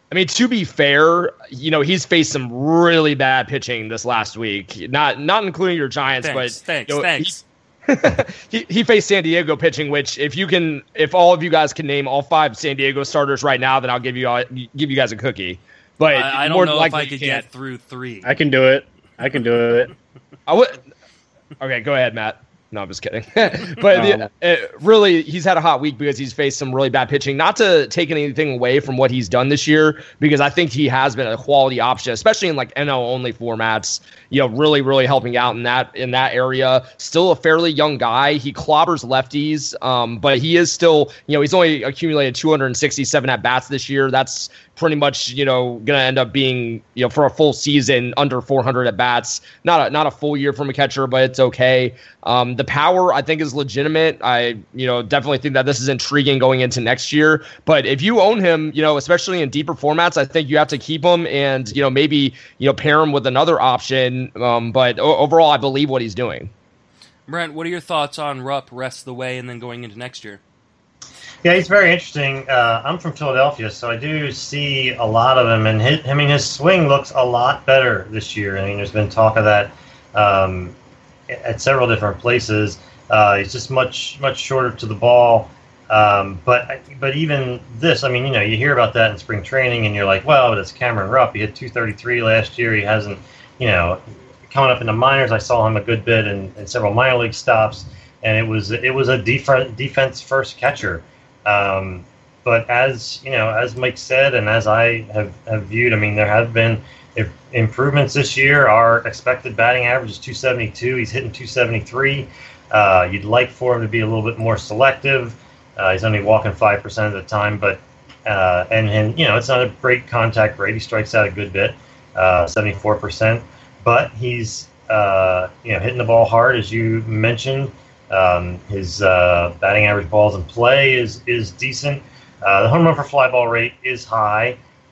I mean, to be fair, you know, he's faced some really bad pitching this last week. Not not including your Giants, Thanks, but thanks, you know, thanks. He, he he faced San Diego pitching, which if you can, if all of you guys can name all five San Diego starters right now, then I'll give you all, give you guys a cookie. But I, I don't more know if likely I you could can't. get through three. I can do it. I can do it. I would. Okay, go ahead, Matt. No, I'm just kidding. but the, uh, really, he's had a hot week because he's faced some really bad pitching. Not to take anything away from what he's done this year, because I think he has been a quality option, especially in like N L only formats. You know, really, really helping out in that in that area. Still a fairly young guy. He clobbers lefties, um, but he is still, you know, he's only accumulated two hundred sixty-seven at bats this year. That's pretty much, you know, going to end up being, you know, for a full season under four hundred at bats. Not a, not a full year from a catcher, but it's okay. Um, the power, I think, is legitimate. I, you know, definitely think that this is intriguing going into next year. But if you own him, you know, especially in deeper formats, I think you have to keep him and, you know, maybe, you know, pair him with another option. Um, but o- overall, I believe what he's doing. Brent, what are your thoughts on Rupp rest of the way and then going into next year? Yeah, he's very interesting. Uh, I'm from Philadelphia, so I do see a lot of him, and his, I mean, his swing looks a lot better this year. I mean, there's been talk of that um, at several different places. Uh, he's just much much shorter to the ball, um, but but even this, I mean, you know, you hear about that in spring training, and you're like, well, that's Cameron Rupp. He hit two thirty-three last year. He hasn't, you know, coming up in the minors. I saw him a good bit in, in several minor league stops, and it was it was a def- defense first catcher. Um, but as you know, as Mike said, and as I have, have viewed, I mean, there have been if improvements this year. Our expected batting average is two seventy-two. He's hitting two seventy-three. Uh, you'd like for him to be a little bit more selective. Uh, he's only walking five percent of the time, but uh, and and you know, it's not a great contact rate. He strikes out a good bit, uh, seventy-four percent. But he's uh, you know, hitting the ball hard, as you mentioned. Um, his uh, batting average balls in play is is decent. Uh, the home run per fly ball rate is high,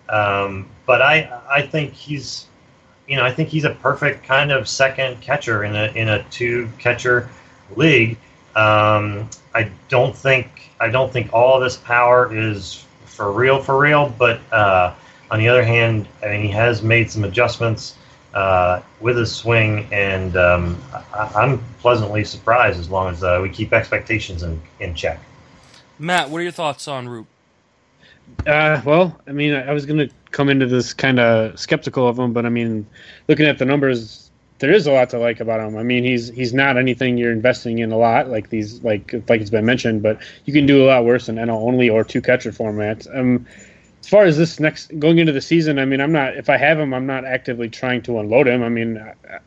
um, but I I think he's, you know, I think he's a perfect kind of second catcher in a in a two catcher league. Um, I don't think I don't think all of this power is for real for real, but uh, on the other hand, I mean, he has made some adjustments Uh, with his swing, and um, I- I'm pleasantly surprised as long as uh, we keep expectations in, in check. Matt, what are your thoughts on Roop? Uh, well, I mean, I was going to come into this kind of skeptical of him, but I mean, looking at the numbers, there is a lot to like about him. I mean, he's he's not anything you're investing in a lot, like these, like like it's been mentioned, but you can do a lot worse in N L only or two catcher formats. Um, as far as this next going into the season, I mean, I'm not. If I have him, I'm not actively trying to unload him. I mean,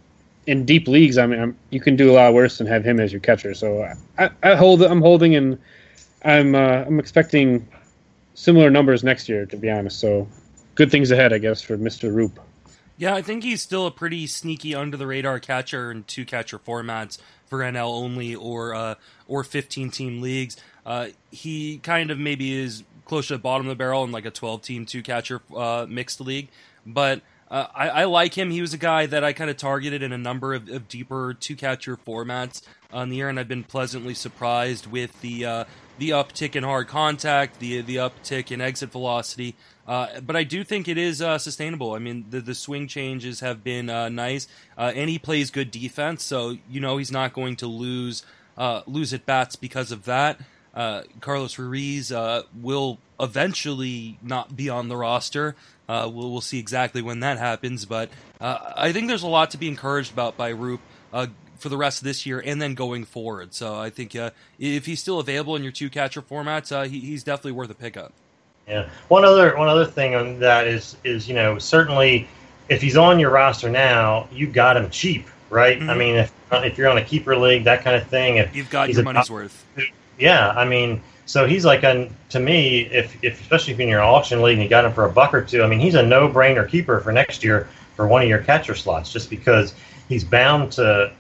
in deep leagues, I mean, I'm, you can do a lot worse than have him as your catcher. So I, I hold. I'm holding, and I'm uh, I'm expecting similar numbers next year, to be honest. So good things ahead, I guess, for Mister Roop. Yeah, I think he's still a pretty sneaky under the radar catcher in two catcher formats for N L only or uh, or fifteen team leagues. Uh, he kind of maybe is close to the bottom of the barrel in like a twelve team two catcher uh, mixed league, but uh, I, I like him. He was a guy that I kind of targeted in a number of, of deeper two catcher formats on the year, and I've been pleasantly surprised with the uh, the uptick in hard contact, the the uptick in exit velocity. Uh, but I do think it is uh, sustainable. I mean, the, the swing changes have been uh, nice, uh, and he plays good defense, so you know he's not going to lose uh, lose at bats because of that. Uh, Carlos Ruiz uh, will eventually not be on the roster. Uh, we'll, we'll see exactly when that happens, but uh, I think there's a lot to be encouraged about by Roop uh, for the rest of this year and then going forward. So I think uh, if he's still available in your two catcher formats, uh, he, he's definitely worth a pickup. Yeah. One other one other thing on that is is you know, certainly if he's on your roster now, you got him cheap, right? Mm-hmm. I mean, if if you're on a keeper league, that kind of thing, if you've got he's your a money's top, worth. Yeah, I mean, so he's like a, to me, if if especially if you're in your auction league and you got him for a buck or two, I mean, he's a no-brainer keeper for next year for one of your catcher slots, just because he's bound to,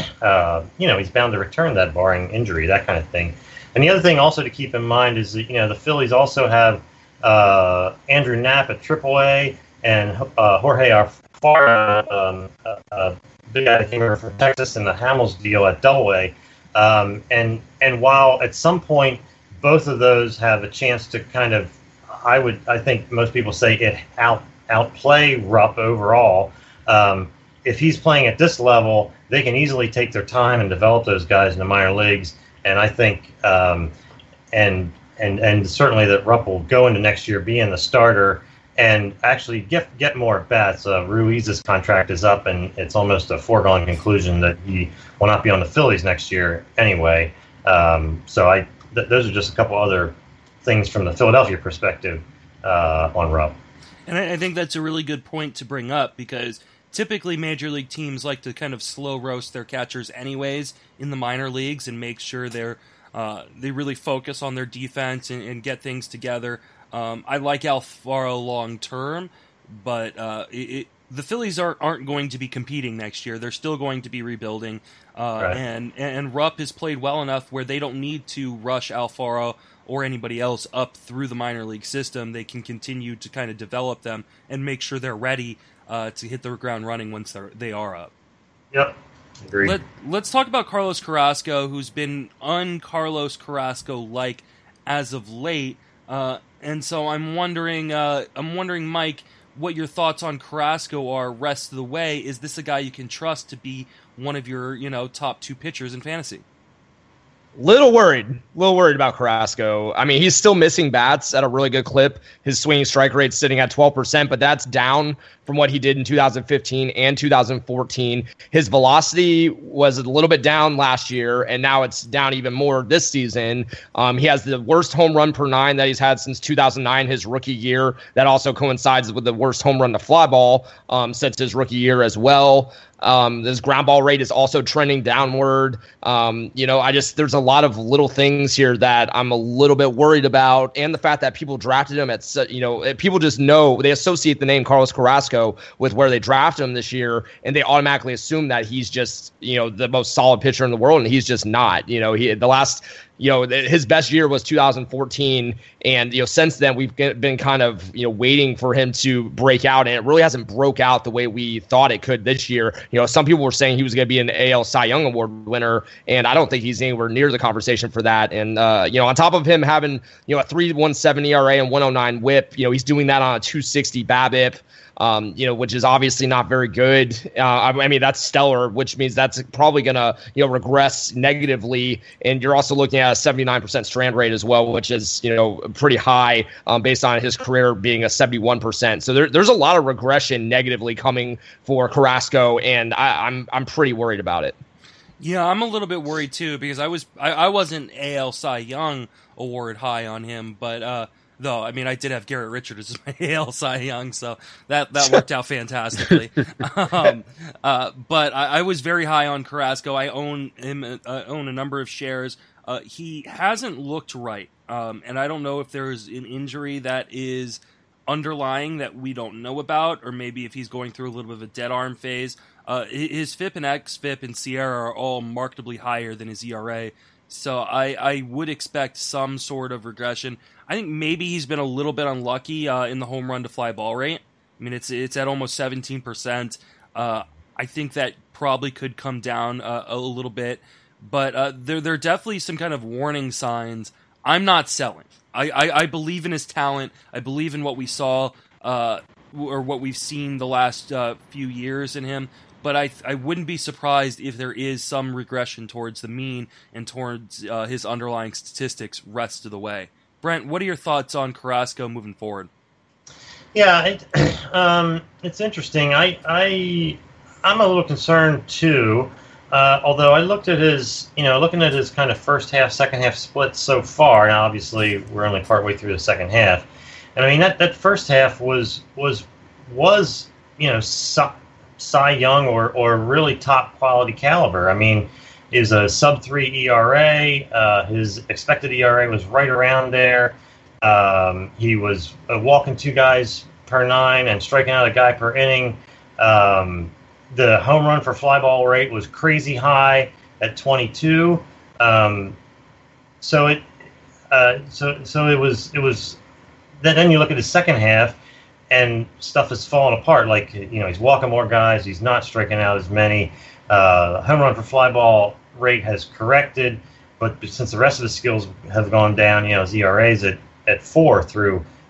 uh, you know, he's bound to return that barring injury, that kind of thing. And the other thing also to keep in mind is that, you know, the Phillies also have uh, Andrew Knapp at triple A and uh, Jorge Alfaro, um, a, a big guy that came over from Texas, and the Hamels deal at double A. Um, and and while at some point both of those have a chance to kind of I would I think most people say it out outplay Rupp overall. Um, if he's playing at this level, they can easily take their time and develop those guys in the minor leagues. And I think, um, and and and certainly that Rupp will go into next year being the starter and actually get get more at bats. Uh, Ruiz's contract is up, and it's almost a foregone conclusion that he will not be on the Phillies next year anyway. Um, so I th- those are just a couple other things from the Philadelphia perspective uh, on Rupp. And I, I think that's a really good point to bring up, because typically major league teams like to kind of slow roast their catchers anyways in the minor leagues and make sure they're uh, they really focus on their defense and, and get things together. Um, I like Alfaro long term, but uh, it, it, the Phillies aren't, aren't going to be competing next year. They're still going to be rebuilding, uh, right. and and Rupp has played well enough where they don't need to rush Alfaro or anybody else up through the minor league system. They can continue to kind of develop them and make sure they're ready uh, to hit the ground running once they're, they are up. Yep, agreed. Let, let's talk about Carlos Carrasco, who's been un-Carlos Carrasco-like as of late. Uh, and so I'm wondering, uh, I'm wondering, Mike, what your thoughts on Carrasco are rest of the way. Is this a guy you can trust to be one of your, you know, top two pitchers in fantasy? Little worried, little worried about Carrasco. I mean, he's still missing bats at a really good clip. His swinging strike rate's sitting at twelve percent, but that's down from what he did in two thousand fifteen and two thousand fourteen. His velocity was a little bit down last year, and now it's down even more this season. Um, he has the worst home run per nine that he's had since two thousand nine, his rookie year. That also coincides with the worst home run to fly ball um, since his rookie year as well. Um, his ground ball rate is also trending downward. Um, you know, I just, there's a lot of little things here that I'm a little bit worried about. And the fact that people drafted him at, you know, people just know, they associate the name Carlos Carrasco with where they drafted him this year. And they automatically assume that he's just, you know, the most solid pitcher in the world. And he's just not. You know, he, the last, you know, his best year was two thousand fourteen. And, you know, since then we've been kind of, you know, waiting for him to break out. And it really hasn't broke out the way we thought it could this year. You know, some people were saying he was going to be an A L Cy Young Award winner. And I don't think he's anywhere near the conversation for that. And, uh, you know, on top of him having, you know, a three point one seven E R A and one oh nine whip, you know, he's doing that on a two sixty BABIP. Um, you know, which is obviously not very good. Uh, I, I mean, that's stellar, which means that's probably going to, you know, regress negatively. And you're also looking at a seventy-nine percent strand rate as well, which is, you know, pretty high um, based on his career being a seventy-one percent. So there, there's a lot of regression negatively coming for Carrasco, and I, I'm I'm pretty worried about it. Yeah, I'm a little bit worried too, because I was I, I wasn't A L Cy Young award high on him, but uh, though I mean I did have Garrett Richards as my A L Cy Young, so that that worked out fantastically. um, uh, but I, I was very high on Carrasco. I own him, uh, own a number of shares. Uh, he hasn't looked right, um, and I don't know if there's an injury that is underlying that we don't know about, or maybe if he's going through a little bit of a dead arm phase. Uh, his F I P and X F I P and Sierra are all markedly higher than his E R A, so I, I would expect some sort of regression. I think maybe he's been a little bit unlucky uh, in the home run to fly ball rate. I mean, it's it's at almost seventeen percent. Uh, I think that probably could come down uh, a little bit, but uh, there there are definitely some kind of warning signs. I'm not selling. I, I, I believe in his talent. I believe in what we saw uh, or what we've seen the last uh, few years in him. But I I wouldn't be surprised if there is some regression towards the mean and towards uh, his underlying statistics rest of the way. Brent, what are your thoughts on Carrasco moving forward? Yeah, it, um, it's interesting. I I I'm a little concerned too. Uh, although I looked at his, you know, looking at his kind of first half, second half split so far. Now, obviously, we're only partway through the second half, and I mean that, that first half was was was you know Cy, Cy Young or or really top quality caliber. I mean, is a sub three E R A. Uh, his expected E R A was right around there. Um, he was uh, walking two guys per nine and striking out a guy per inning. Um, The home run for fly ball rate was crazy high at twenty-two. Um, so it, uh, so so it was it was. Then you look at his second half, and stuff is falling apart. Like you know, he's walking more guys. He's not striking out as many. Uh, home run for fly ball rate has corrected, but since the rest of his skills have gone down, you know, his E R A's at at four through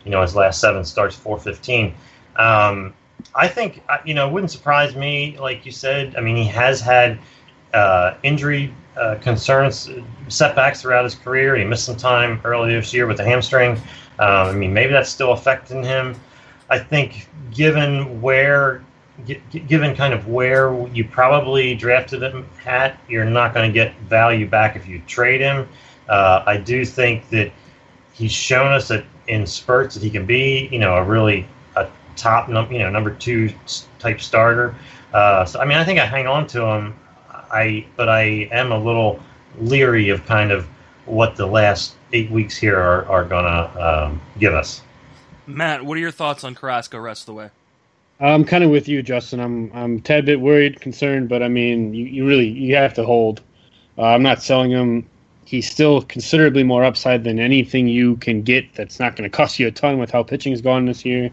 you know, his last seven starts, four fifteen. Um, I think, you know, it wouldn't surprise me, like you said. I mean, he has had uh, injury uh, concerns, setbacks throughout his career. He missed some time earlier this year with the hamstring. Um, I mean, maybe that's still affecting him. I think given where, g- given kind of where you probably drafted him at, you're not going to get value back if you trade him. Uh, I do think that he's shown us that in spurts that he can be, you know, a really a top, num- you know, number two type starter. Uh, so I mean, I think I hang on to him. I but I am a little leery of kind of what the last eight weeks here are are gonna um, give us. Matt, what are your thoughts on Carrasco rest of the way? I'm kind of with you, Justin. I'm I'm a tad bit worried, concerned, but I mean, you, you really you have to hold. Uh, I'm not selling him. He's still considerably more upside than anything you can get. That's not going to cost you a ton with how pitching's gone this year.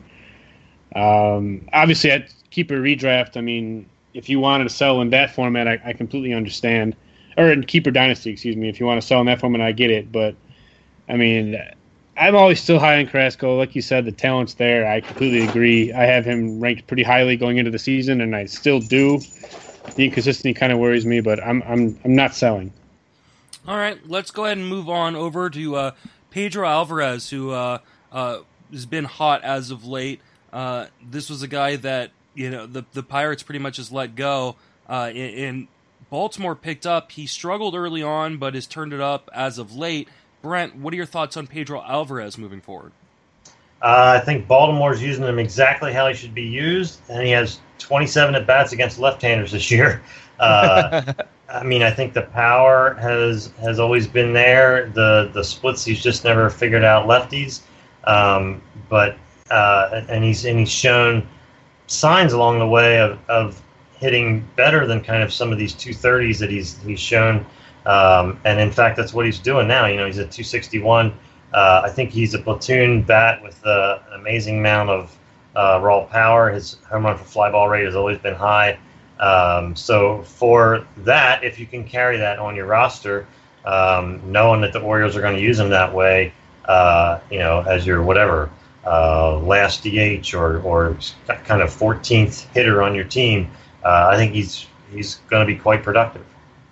Um, obviously, at keeper redraft, I mean, if you wanted to sell in that format, I, I completely understand. Or in keeper dynasty, excuse me. If you want to sell in that format, I get it. But I mean, I'm always still high on Carrasco. Like you said, the talent's there. I completely agree. I have him ranked pretty highly going into the season, and I still do. The inconsistency kind of worries me, but I'm I'm I'm not selling. All right, let's go ahead and move on over to uh, Pedro Alvarez, who uh, uh, has been hot as of late. Uh, this was a guy that, you know, the the Pirates pretty much just let go. Uh, in, in Baltimore picked up. He struggled early on, but has turned it up as of late. Brent, what are your thoughts on Pedro Alvarez moving forward? Uh, I think Baltimore's using him exactly how he should be used, and he has twenty-seven at bats against left-handers this year. Uh, I mean, I think the power has has always been there. The the splits, he's just never figured out lefties. Um, but uh, and he's and he's shown signs along the way of, of hitting better than kind of some of these two thirties that he's he's shown. Um, and in fact, that's what he's doing now. You know, he's at two sixty-one. Uh, I think he's a platoon bat with uh, an amazing amount of uh, raw power. His home run for fly ball rate has always been high. Um, so for that, if you can carry that on your roster, um, knowing that the Orioles are going to use him that way, uh, you know, as your whatever uh, last D H or or kind of fourteenth hitter on your team, uh, I think he's he's going to be quite productive.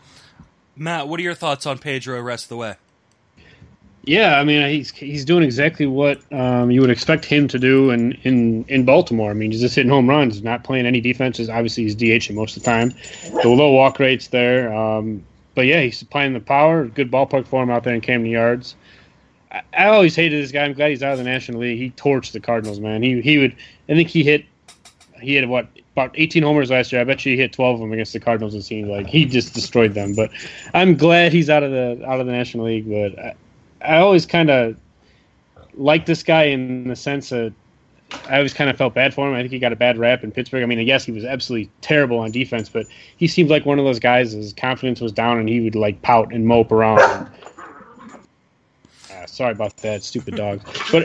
Matt, what are your thoughts on Pedro rest of the way? Yeah, I mean, he's he's doing exactly what um, you would expect him to do in, in, in Baltimore. I mean, he's just hitting home runs, not playing any defenses. Obviously, he's DHing most of the time. The low walk rate's there. Um, but, yeah, he's supplying the power. Good ballpark for him out there in Camden Yards. I, I always hated this guy. I'm glad he's out of the National League. He torched the Cardinals, man. He he would – I think he hit – he had, what, about eighteen homers last year. I bet you he hit twelve of them against the Cardinals, it seems like. He just destroyed them. But I'm glad he's out of the out of the National League, but I, I always kind of like this guy in the sense that I always kind of felt bad for him. I think he got a bad rap in Pittsburgh. I mean, I guess he was absolutely terrible on defense, but he seemed like one of those guys, his confidence was down, and he would, like, pout and mope around. uh, sorry about that, stupid dog. But,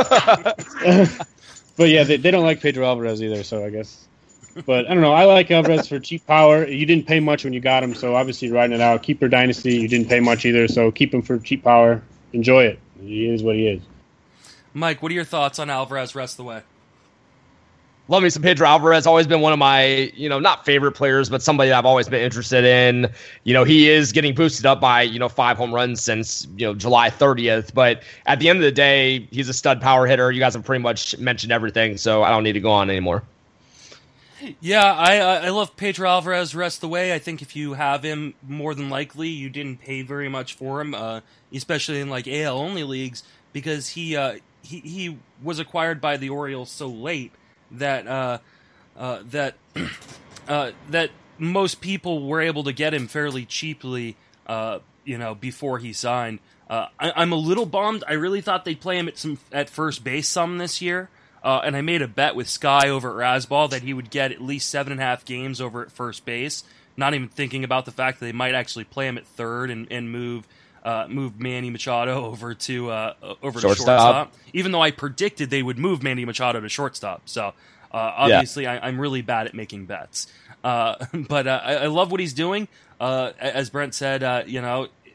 but yeah, they, they don't like Pedro Alvarez either, so I guess. But I don't know. I like Alvarez for cheap power. You didn't pay much when you got him, so obviously you're riding it out. Keeper dynasty, you didn't pay much either, so keep him for cheap power. Enjoy it. He is what he is. Mike, what are your thoughts on Alvarez rest of the way? Love me some Pedro Alvarez. Always been one of my, you know, not favorite players, but somebody that I've always been interested in. You know, he is getting boosted up by, you know, five home runs since, you know, July thirtieth. But at the end of the day, he's a stud power hitter. You guys have pretty much mentioned everything, so I don't need to go on anymore. Yeah, I I love Pedro Alvarez rest of the way. I think if you have him, more than likely you didn't pay very much for him, uh, especially in like A L only leagues, because he uh, he he was acquired by the Orioles so late that uh, uh, that uh, that most people were able to get him fairly cheaply, uh, you know, before he signed. Uh, I, I'm a little bummed. I really thought they'd play him at some at first base some this year. Uh, and I made a bet with Sky over at Rasball that he would get at least seven and a half games over at first base, not even thinking about the fact that they might actually play him at third and, and move uh, move Manny Machado over to uh, over to Shortstop. shortstop, even though I predicted they would move Manny Machado to shortstop. So uh, obviously yeah. I, I'm really bad at making bets. Uh, but uh, I, I love what he's doing. Uh, as Brent said, uh, you know,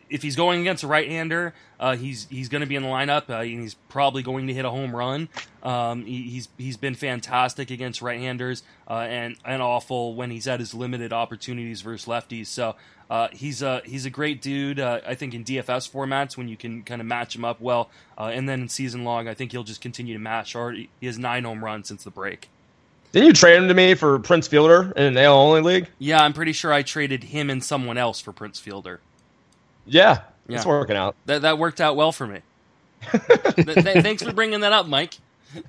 if he's going against a right-hander, uh, he's he's going to be in the lineup, uh, and he's probably going to hit a home run. Um, he, he's he's been fantastic against right-handers, uh, and and awful when he's had his limited opportunities versus lefties. So uh, he's a he's a great dude. Uh, I think in D F S formats when you can kind of match him up well, uh, and then in season long, I think he'll just continue to match. Already, he has nine home runs since the break. Didn't you trade him to me for Prince Fielder in an A L only league? Yeah, I'm pretty sure I traded him and someone else for Prince Fielder. Yeah, yeah. It's working out. That that worked out well for me. th- th- thanks for bringing that up, Mike.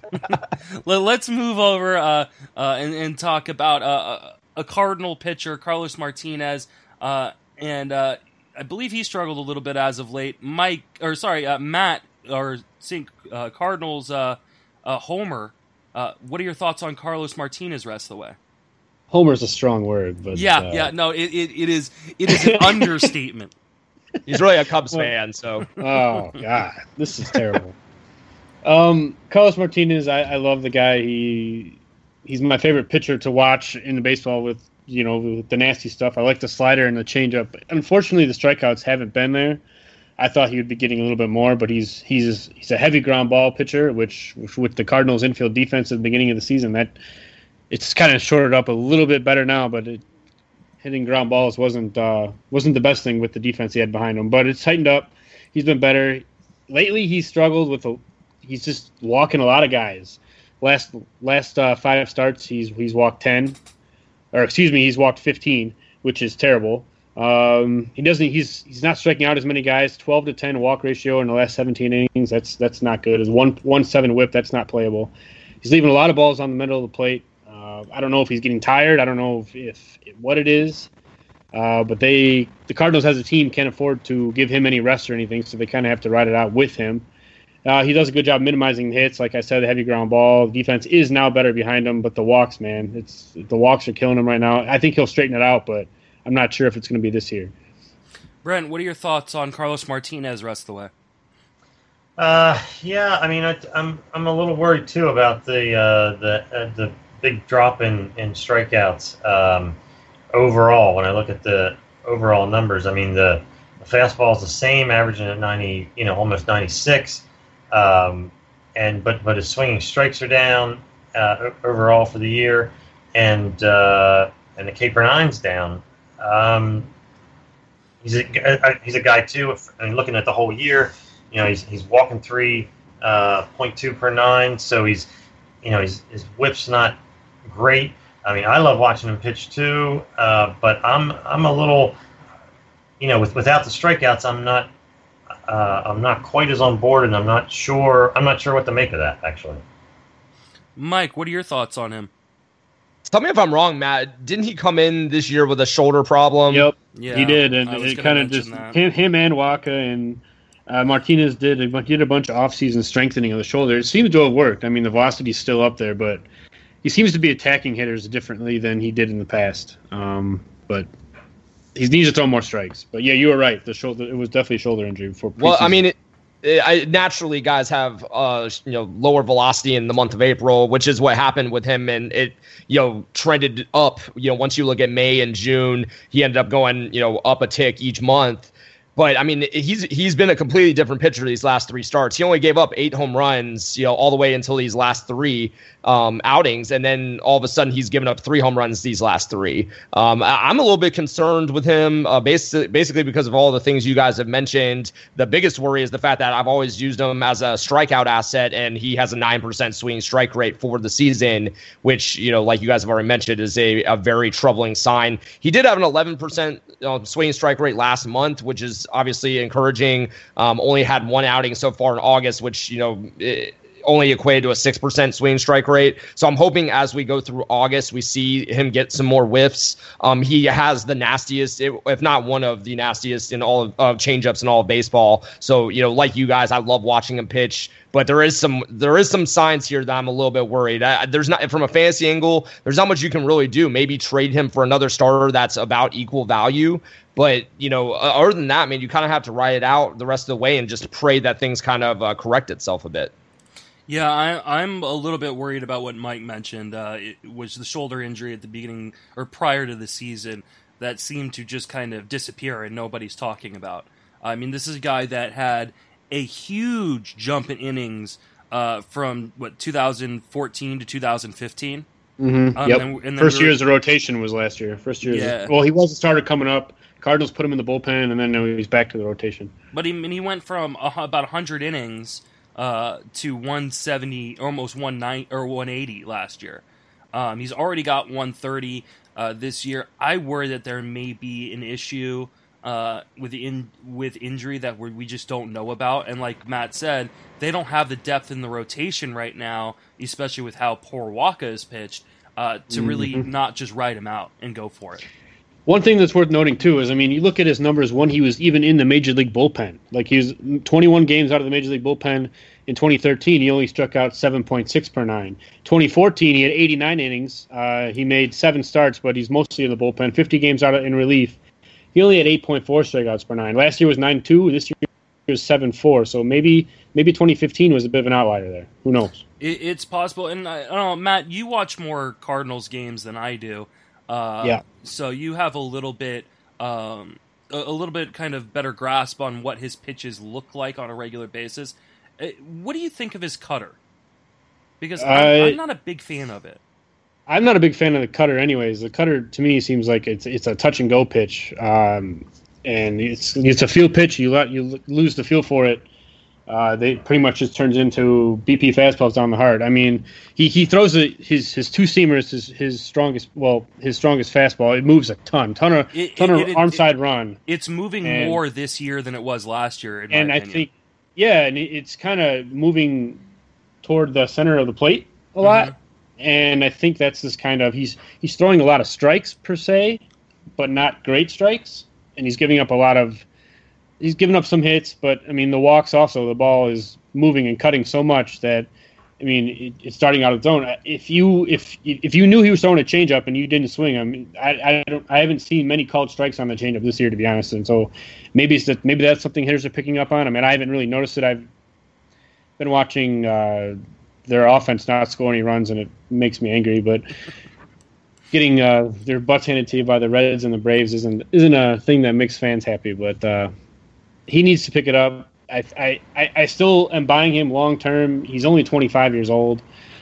Let's move over uh, uh, and, and talk about uh, a Cardinal pitcher, Carlos Martinez, uh, and uh, I believe he struggled a little bit as of late. Mike, or sorry, uh, Matt, or Saint uh, Cardinals uh, uh, Homer. Uh, what are your thoughts on Carlos Martinez rest of the way? Homer's a strong word, but yeah, uh... yeah, no, it, it, it is it is an understatement. He's really a Cubs fan, so. Oh God, this is terrible. um, Carlos Martinez, I, I love the guy. He he's my favorite pitcher to watch in the baseball with you know with the nasty stuff. I like the slider and the changeup. Unfortunately, the strikeouts haven't been there. I thought he would be getting a little bit more, but he's he's he's a heavy ground ball pitcher, which, which with the Cardinals' infield defense at the beginning of the season, that it's kind of shorted up a little bit better now. But it, hitting ground balls wasn't uh, wasn't the best thing with the defense he had behind him. But it's tightened up. He's been better lately. He's struggled with a, he's just walking a lot of guys. Last last uh, five starts, he's he's walked ten, or excuse me, he's walked fifteen, which is terrible. Um, he doesn't. He's he's not striking out as many guys. Twelve to ten walk ratio in the last seventeen innings. That's that's not good. His one one seven whip. That's not playable. He's leaving a lot of balls on the middle of the plate. Uh, I don't know if he's getting tired. I don't know if, if, if what it is. Uh, but they the Cardinals as a team can't afford to give him any rest or anything, so they kind of have to ride it out with him. Uh, he does a good job minimizing the hits. Like I said, the heavy ground ball. The defense is now better behind him, but the walks, man, it's the walks are killing him right now. I think he'll straighten it out, but I'm not sure if it's going to be this year. Brent, what are your thoughts on Carlos Martinez rest of the way? Uh, yeah, I mean, I, I'm I'm a little worried too about the uh, the uh, the big drop in in strikeouts um, overall. When I look at the overall numbers, I mean the, the fastball is the same, averaging at ninety, you know, almost ninety-six, um, and but but his swinging strikes are down uh, overall for the year, and uh, and the K per nine's down. Um, he's a he's a guy too. If, I mean, looking at the whole year, you know, he's he's walking three uh, point two per nine. So he's, you know, he's, his whip's not great. I mean, I love watching him pitch too. Uh, but I'm I'm a little, you know, with without the strikeouts, I'm not uh, I'm not quite as on board, and I'm not sure I'm not sure what to make of that actually. Mike, what are your thoughts on him? Tell me if I'm wrong, Matt. Didn't he come in this year with a shoulder problem? Yep, Yeah, he did, and I was it gonna kind of mention just that. him, him and Waka and uh, Martinez did a, did a bunch of off-season strengthening of the shoulder. It seems to have worked. I mean, the velocity's still up there, but he seems to be attacking hitters differently than he did in the past. Um, but he needs to throw more strikes. But yeah, you were right. The shoulder it was definitely a shoulder injury for. Well, I preseason. mean, it, it, I, naturally, guys have uh, you know lower velocity in the month of April, which is what happened with him, and it you know trended up. You know, once you look at May and June, he ended up going you know up a tick each month. But I mean, he's he's been a completely different pitcher these last three starts. He only gave up eight home runs, you know, all the way until these last three um, outings, and then all of a sudden he's given up three home runs these last three. Um, I, I'm a little bit concerned with him, uh, basically, basically because of all the things you guys have mentioned. The biggest worry is the fact that I've always used him as a strikeout asset, and he has a nine percent swinging strike rate for the season, which you know, like you guys have already mentioned, is a, a very troubling sign. He did have an eleven percent uh, swinging strike rate last month, which is obviously encouraging. Um, only had one outing so far in August, which, you know, it only equated to a six percent swing strike rate. So I'm hoping as we go through August, we see him get some more whiffs. Um, he has the nastiest, if not one of the nastiest in all of uh, changeups in all of baseball. So, you know, like you guys, I love watching him pitch. But there is some there is some signs here that I'm a little bit worried. I, there's not from a fantasy angle, there's not much you can really do. Maybe trade him for another starter that's about equal value. But, you know, other than that, I mean, you kind of have to ride it out the rest of the way and just pray that things kind of uh, correct itself a bit. Yeah, I, I'm a little bit worried about what Mike mentioned. Uh, it was the shoulder injury at the beginning or prior to the season that seemed to just kind of disappear and nobody's talking about. I mean, this is a guy that had a huge jump in innings uh, from, what, two thousand fourteen to two thousand fifteen? Mm-hmm. Um, yep. and, and then First we were- year's rotation was last year. First year's Yeah. well, he was a starter coming up. Cardinals put him in the bullpen, and then now he's back to the rotation. But he, I mean, he went from a, about one hundred innings uh, to one seventy, almost one ninety or one eighty last year. Um, he's already got one thirty uh, this year. I worry that there may be an issue uh, with the in, with injury that we we just don't know about. And like Matt said, they don't have the depth in the rotation right now, especially with how poor Waka is pitched, uh, to really Mhm. not just ride him out and go for it. One thing that's worth noting, too, is, I mean, you look at his numbers when he was even in the Major League bullpen. Like, he was twenty-one games out of the Major League bullpen. In twenty thirteen, he only struck out seven point six per nine. twenty fourteen, he had eighty-nine innings. Uh, he made seven starts, but he's mostly in the bullpen. fifty games out of, in relief. He only had eight point four strikeouts per nine. Last year was nine two. This year was seven four. So maybe maybe twenty fifteen was a bit of an outlier there. Who knows? It, it's possible. And I, I don't know, Matt, you watch more Cardinals games than I do. Uh, Yeah. So you have a little bit, um, a, a little bit kind of better grasp on what his pitches look like on a regular basis. Uh, what do you think of his cutter? Because I'm, I- I'm not a big fan of it. I'm not a big fan of the cutter anyways. The cutter, to me, seems like it's it's a touch-and-go pitch. Um, and it's it's a field pitch. You let you lose the feel for it. Uh, they pretty much just turns into B P fastballs down the heart. I mean, he, he throws a, his his two seamers, his his strongest well his strongest fastball. It moves a ton, ton of It- ton it- of it- arm it- side run. It's moving And- more this year than it was last year, in And my I opinion. think, yeah, and it- it's kind of moving toward the center of the plate a lot. Mhm. And I think that's this kind of he's he's throwing a lot of strikes per se, but not great strikes, and he's giving up a lot of he's giving up some hits. But I mean, the walks also, the ball is moving and cutting so much that I mean it, it's starting out of zone. If you if if you knew he was throwing a changeup and you didn't swing him, I I don't I haven't seen many called strikes on the changeup this year, to be honest. And so maybe it's that maybe that's something hitters are picking up on. I mean, I haven't really noticed it. I've been watching uh, their offense not score any runs, and it makes me angry. But getting uh, their butts handed to you by the Reds and the Braves isn't isn't a thing that makes fans happy. But uh, he needs to pick it up. I I, I still am buying him long term. He's only twenty-five years old.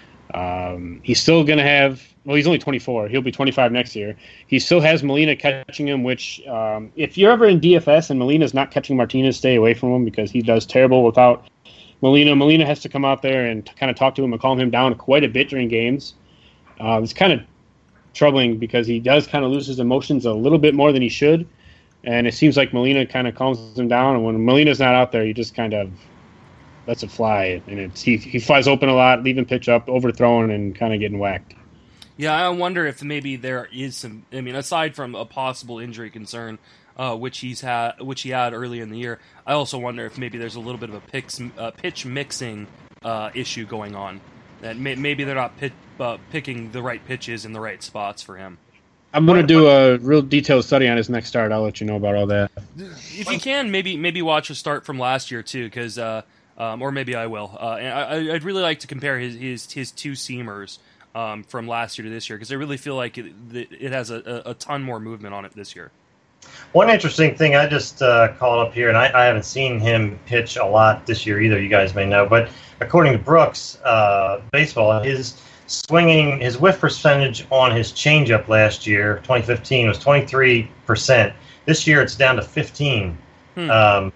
Um, he's still going to have well, he's only twenty-four. He'll be twenty-five next year. He still has Molina catching him, which um, if you're ever in D F S and Molina's not catching Martinez, stay away from him because he does terrible without Molina. Molina has to come out there and t- kind of talk to him and calm him down quite a bit during games. Uh, it's kind of troubling because he does kind of lose his emotions a little bit more than he should. And it seems like Molina kind of calms him down. And when Molina's not out there, he just kind of lets it fly. And it's, he, he flies open a lot, leaving pitch up, overthrowing, and kind of getting whacked. Yeah, I wonder if maybe there is some. I mean, aside from a possible injury concern, uh, which he's had, which he had early in the year, I also wonder if maybe there's a little bit of a picks, uh, pitch mixing uh, issue going on. That may, maybe they're not pit, uh, picking the right pitches in the right spots for him. I'm going to do a real detailed study on his next start. I'll let you know about all that. If you can, maybe maybe watch a start from last year too, because uh, um, or maybe I will. Uh, and I, I'd really like to compare his his, his two seamers um, from last year to this year because I really feel like it, it has a, a ton more movement on it this year. One interesting thing I just uh, called up here, and I, I haven't seen him pitch a lot this year either. You guys may know, but according to Brooks uh, Baseball, his swinging, his whiff percentage on his changeup last year, twenty fifteen, was twenty-three percent. This year, it's down to fifteen, Hmm. um,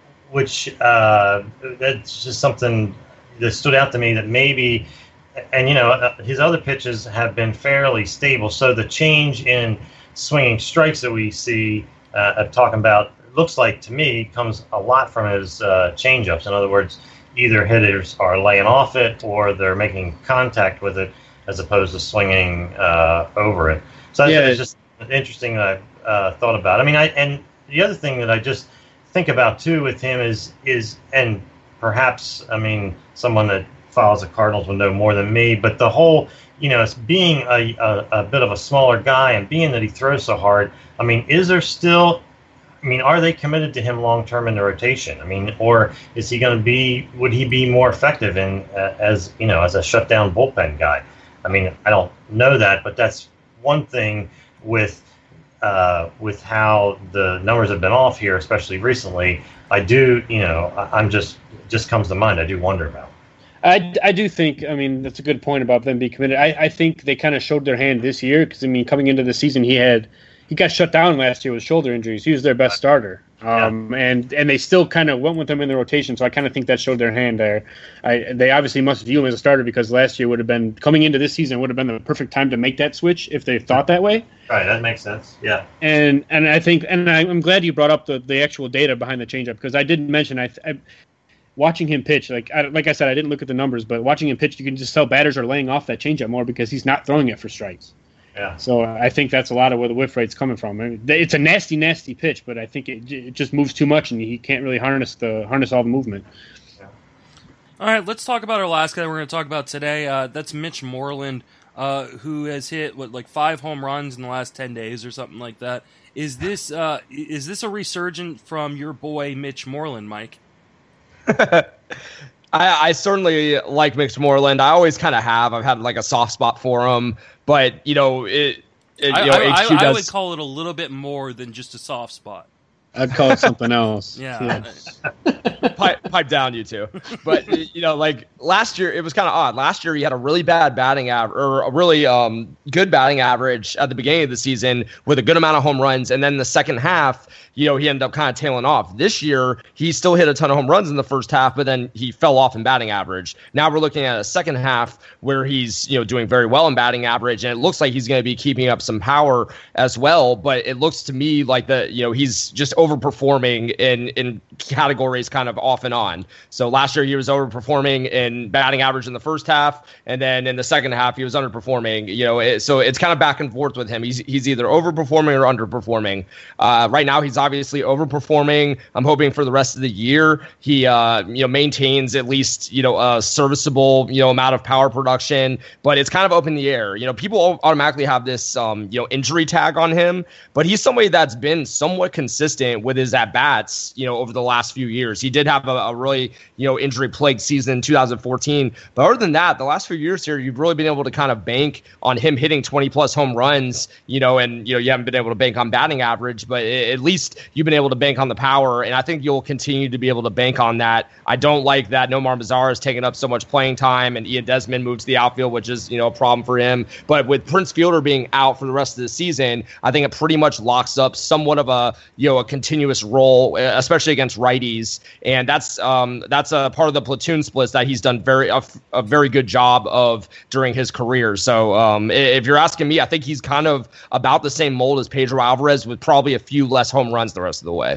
which uh, that's just something that stood out to me. That maybe, and you know, uh, his other pitches have been fairly stable. So the change in swinging strikes that we see, uh, I'm talking about, looks like to me comes a lot from his uh, changeups. In other words, either hitters are laying off it or they're making contact with it as opposed to swinging uh, over it. So Yeah. it's just interesting that I uh, thought about. I mean, I and the other thing that I just think about too with him is is and perhaps I mean someone that follows the Cardinals will know more than me, but the whole, you know, it's being a, a, a bit of a smaller guy and being that he throws so hard. I mean, is there still? I mean, are they committed to him long term in the rotation? I mean, or is he going to be? Would he be more effective in uh, as you know as a shutdown bullpen guy? I mean, I don't know that, but that's one thing with uh, with how the numbers have been off here, especially recently, I do, you know, I- I'm just just comes to mind. I do wonder about. I, I do think, I mean, that's a good point about them being committed. I, I think they kind of showed their hand this year because, I mean, coming into the season, he had he got shut down last year with shoulder injuries. He was their best starter. Um, yeah. and, and they still kind of went with him in the rotation, so I kind of think that showed their hand there. I, they obviously must view him as a starter because last year would have been, coming into this season, would have been the perfect time to make that switch if they thought that way. Right, that makes sense. Yeah. And and I think, and I, I'm glad you brought up the, the actual data behind the changeup because I didn't mention, I, I watching him pitch, like I, like I said, I didn't look at the numbers, but watching him pitch, you can just tell batters are laying off that changeup more because he's not throwing it for strikes. Yeah. So I think that's a lot of where the whiff rate's coming from. I mean, it's a nasty, nasty pitch, but I think it, it just moves too much, and he can't really harness the harness all the movement. Yeah. All right, let's talk about our last guy that we're going to talk about today. Uh, that's Mitch Moreland, uh, who has hit what like five home runs in the last ten days or something like that. Is this uh, is this a resurgence from your boy Mitch Moreland, Mike? I, I certainly like Mitch Moreland. I always kind of have. I've had like a soft spot for him, but you know, it. it you I, know, I, H Q I, does... I would call it a little bit more than just a soft spot. I'd call it something else. Yeah. yeah. pipe, pipe down, you two. But you know, like last year, it was kind of odd. Last year, he had a really bad batting average, or a really um, good batting average at the beginning of the season with a good amount of home runs, and then the second half, you know, he ended up kind of tailing off. This year, he still hit a ton of home runs in the first half, but then he fell off in batting average. Now we're looking at a second half where he's, you know, doing very well in batting average, and it looks like he's going to be keeping up some power as well. But it looks to me like the, you know, he's just overperforming in in categories kind of off and on. So last year he was overperforming in batting average in the first half, and then in the second half he was underperforming. You know, it, so it's kind of back and forth with him. He's he's either overperforming or underperforming. Uh, right now he's obviously overperforming. I'm hoping for the rest of the year he uh, you know maintains at least you know a serviceable you know amount of power production. But it's kind of up in the air. You know, people automatically have this um, you know injury tag on him, but he's somebody that's been somewhat consistent with his at bats. You know, over the last few years, he did have a, a really you know injury plagued season in two thousand fourteen. But other than that, the last few years here, you've really been able to kind of bank on him hitting twenty plus home runs. You know, and you know you haven't been able to bank on batting average, but at least you've been able to bank on the power, and I think you'll continue to be able to bank on that. I don't like that Nomar Mazara has taken up so much playing time, and Ian Desmond moved to the outfield, which is you know a problem for him. But with Prince Fielder being out for the rest of the season, I think it pretty much locks up somewhat of a you know a continuous role, especially against righties, and that's um that's a part of the platoon splits that he's done very a, a very good job of during his career. So um if you're asking me, I think he's kind of about the same mold as Pedro Alvarez with probably a few less home runs the rest of the way.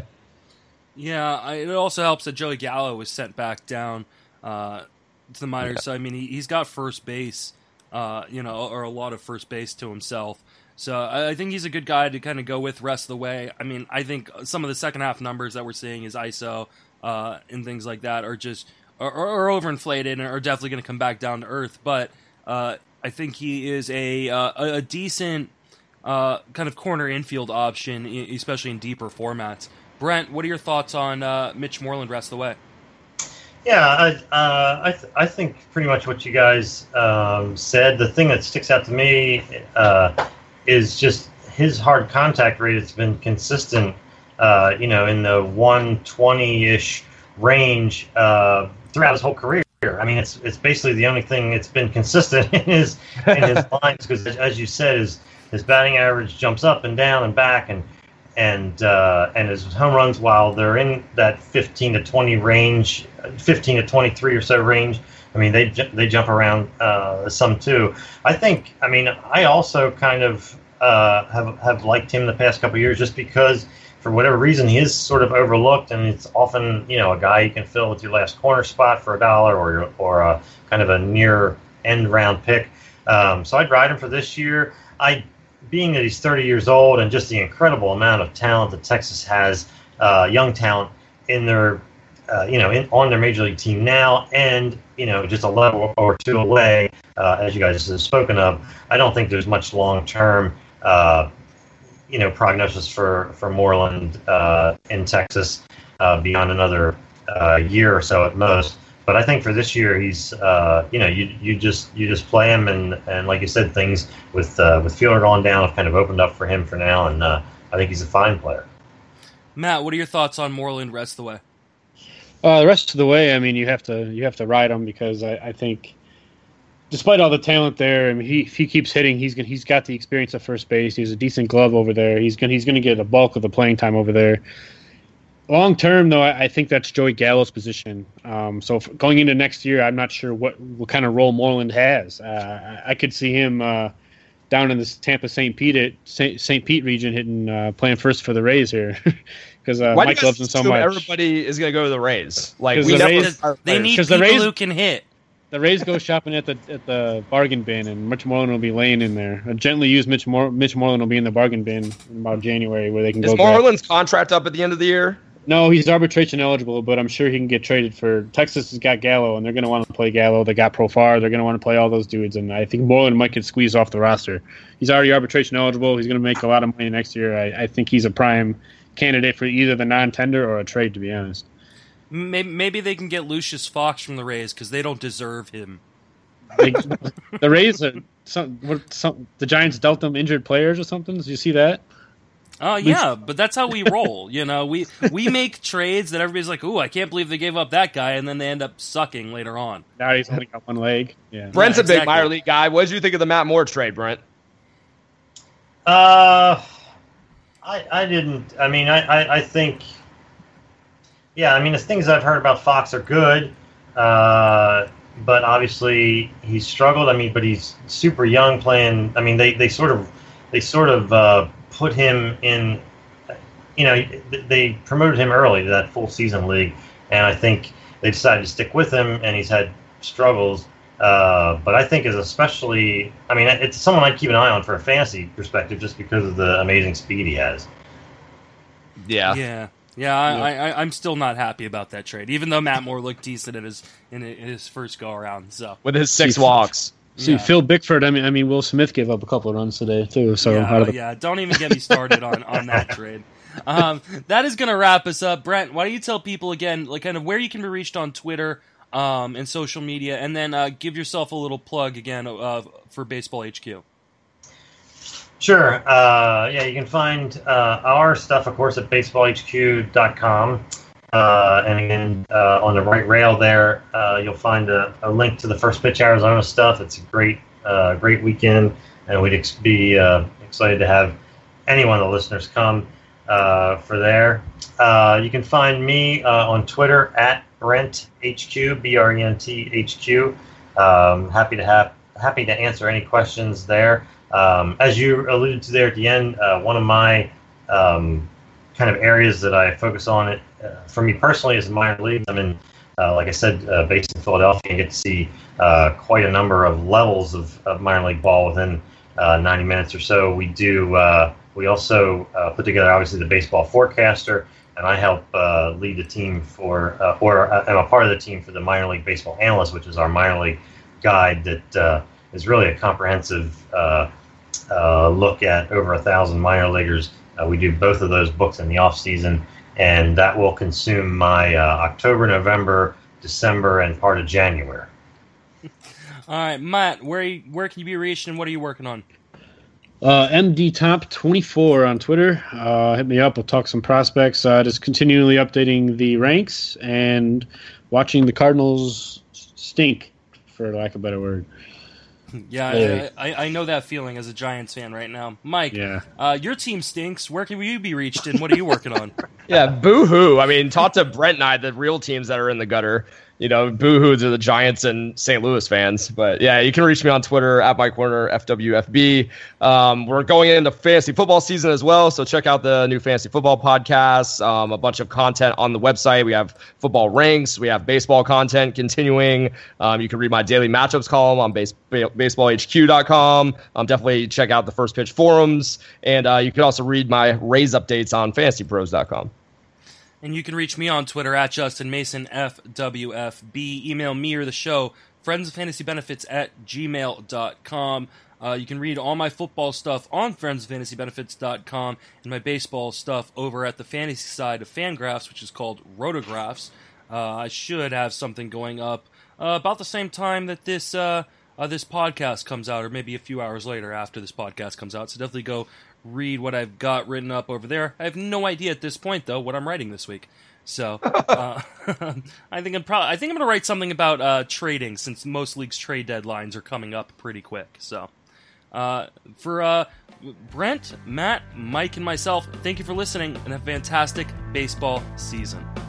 Yeah, I, it also helps that Joey Gallo was sent back down uh, to the minors. Yeah. So I mean, he, he's got first base, uh, you know, or a lot of first base to himself. So I, I think he's a good guy to kind of go with rest of the way. I mean, I think some of the second half numbers that we're seeing is I S O uh, and things like that are just are, are overinflated and are definitely going to come back down to earth. But uh, I think he is a uh, a decent uh, kind of corner infield option, especially in deeper formats. Brent, what are your thoughts on uh, Mitch Moreland rest of the way? Yeah, I, uh, I, th- I think pretty much what you guys um, said. The thing that sticks out to me uh, is just his hard contact rate. It's been consistent, uh, you know, in the one twenty-ish range uh, throughout his whole career. I mean, it's it's basically the only thing that's been consistent in his in his lines because, as you said, his his batting average jumps up and down and back, and and uh, and his home runs, while they're in that fifteen to twenty range, fifteen to twenty-three or so range, I mean, they they jump around uh, some too. I think, I mean, I also kind of uh, have have liked him the past couple of years just because, for whatever reason, he is sort of overlooked, and it's often, you know, a guy you can fill with your last corner spot for a dollar or or a kind of a near end round pick. Um, so I'd ride him for this year. I. Being that he's thirty years old and just the incredible amount of talent that Texas has, uh, young talent in their, uh, you know, in, on their major league team now, and you know, just a level or two away, uh, as you guys have spoken of, I don't think there's much long-term, uh, you know, prognosis for for Moreland uh, in Texas uh, beyond another uh, year or so at most. But I think for this year, he's, uh, you know, you you just you just play him, and, and like you said, things with uh, with Fielder going down have kind of opened up for him for now, and uh, I think he's a fine player. Matt, what are your thoughts on Moreland rest of the way? Uh, the rest of the way, I mean, you have to you have to ride him because I, I think, despite all the talent there, I mean, he, if he keeps hitting, he's gonna, he's got the experience at first base. He's a decent glove over there. He's gonna he's gonna get a bulk of the playing time over there. Long term, though, I, I think that's Joey Gallo's position. Um, so if, going into next year, I'm not sure what, what kind of role Moreland has. Uh, I, I could see him uh, down in the Tampa Saint Pete Saint Pete region, hitting uh, playing first for the Rays here. Because uh, Mike loves him so much. Everybody is going to go to the Rays. Like we the never Rays, they need people the Rays, who can hit. The Rays go shopping at the at the bargain bin, and Mitch Moreland will be laying in there. A gently used Mitch Mor- Mitch Moreland will be in the bargain bin in about January, where they can is go. Is Moreland's back. Contract up at the end of the year? No, he's arbitration eligible, but I'm sure he can get traded for. Texas has got Gallo, and they're going to want to play Gallo. They got Profar. They're going to want to play all those dudes, and I think Moreland might get squeezed off the roster. He's already arbitration eligible. He's going to make a lot of money next year. I, I think he's a prime candidate for either the non-tender or a trade, to be honest. Maybe, maybe they can get Lucius Fox from the Rays because they don't deserve him. They, the Rays, are, some, what, some, the Giants dealt them injured players or something. Did you see that? Oh uh, yeah, but that's how we roll. You know, we we make trades that everybody's like, "Ooh, I can't believe they gave up that guy," and then they end up sucking later on. Now he's only got one leg. Yeah, Brent's yeah, a big exactly. minor league guy. What did you think of the Matt Moore trade, Brent? Uh, I I didn't. I mean, I, I, I think. Yeah, I mean, the things I've heard about Fox are good, uh, but obviously he's struggled. I mean, but he's super young playing. I mean, they, they sort of they sort of uh, put him in. You know, they promoted him early to that full season league, and I think they decided to stick with him, and he's had struggles. Uh, but I think is especially, I mean, it's someone I'd keep an eye on for a fantasy perspective just because of the amazing speed he has. Yeah. Yeah. Yeah, I, I, I'm still not happy about that trade, even though Matt Moore looked decent in his in his first go around. So with his six See, walks. See, yeah. Phil Bickford. I mean, I mean, Will Smith gave up a couple of runs today too. So yeah, out of the- yeah, don't even get me started on, on that trade. Um, that is going to wrap us up. Brent, why don't you tell people again, like, kind of where you can be reached on Twitter um, and social media, and then uh, give yourself a little plug again uh, for Baseball H Q. Sure. Uh, yeah, you can find uh, our stuff, of course, at baseball h q dot com. Uh, and again, uh, on the right rail there, uh, you'll find a, a link to the First Pitch Arizona stuff. It's a great, uh, great weekend, and we'd ex- be uh, excited to have any one of the listeners come uh, for there. Uh, you can find me uh, on Twitter at Brent H Q, B R E N T H Q. Um, happy to have happy to answer any questions there. Um, as you alluded to there at the end, uh, one of my um, kind of areas that I focus on it uh, for me personally is minor leagues. I'm in, uh, like I said, uh, based in Philadelphia, and get to see uh, quite a number of levels of, of minor league ball within uh, ninety minutes or so. We do. Uh, we also uh, put together, obviously, the baseball forecaster, and I help uh, lead the team for, uh, or I'm a part of the team for the minor league baseball analyst, which is our minor league guide that uh, is really a comprehensive uh, uh, look at over a thousand minor leaguers. Uh, we do both of those books in the off season, and that will consume my uh, October, November, December, and part of January. All right, Matt, where where can you be reached, and what are you working on? Uh, M D Top twenty-four on Twitter. Uh, hit me up. We'll talk some prospects. Uh, just continually updating the ranks and watching the Cardinals stink, for lack of a better word. Yeah, Hey. I, I, I know that feeling as a Giants fan right now. Mike, Yeah. uh, your team stinks. Where can you be reached, and what are you working on? Yeah, boo-hoo. I mean, talk to Brent and I, the real teams that are in the gutter. You know, boo-hoo to the Giants and Saint Louis fans. But, yeah, you can reach me on Twitter, at Mike Warner, F W F B. Um, we're going into fantasy football season as well, so check out the new fantasy football podcast. Um, a bunch of content on the website. We have football ranks. We have baseball content continuing. Um, you can read my daily matchups column on base, baseball h q dot com. Um, definitely check out the First Pitch forums. And uh, you can also read my Rays updates on fantasy pros dot com. And you can reach me on Twitter at Justin Mason, F W F B. Email me or the show, friends of fantasy benefits at gmail dot com. Uh, you can read all my football stuff on friends of fantasy benefits dot com and my baseball stuff over at the fantasy side of Fangraphs, which is called Rotographs. Uh, I should have something going up uh, about the same time that this uh, uh, this podcast comes out, or maybe a few hours later after this podcast comes out. So definitely go read what I've got written up over there. I have no idea at this point, though, what I'm writing this week. So uh, I think I'm probably I think I'm going to write something about uh, trading, since most leagues' trade deadlines are coming up pretty quick. So uh, for uh, Brent, Matt, Mike, and myself, thank you for listening, and a fantastic baseball season.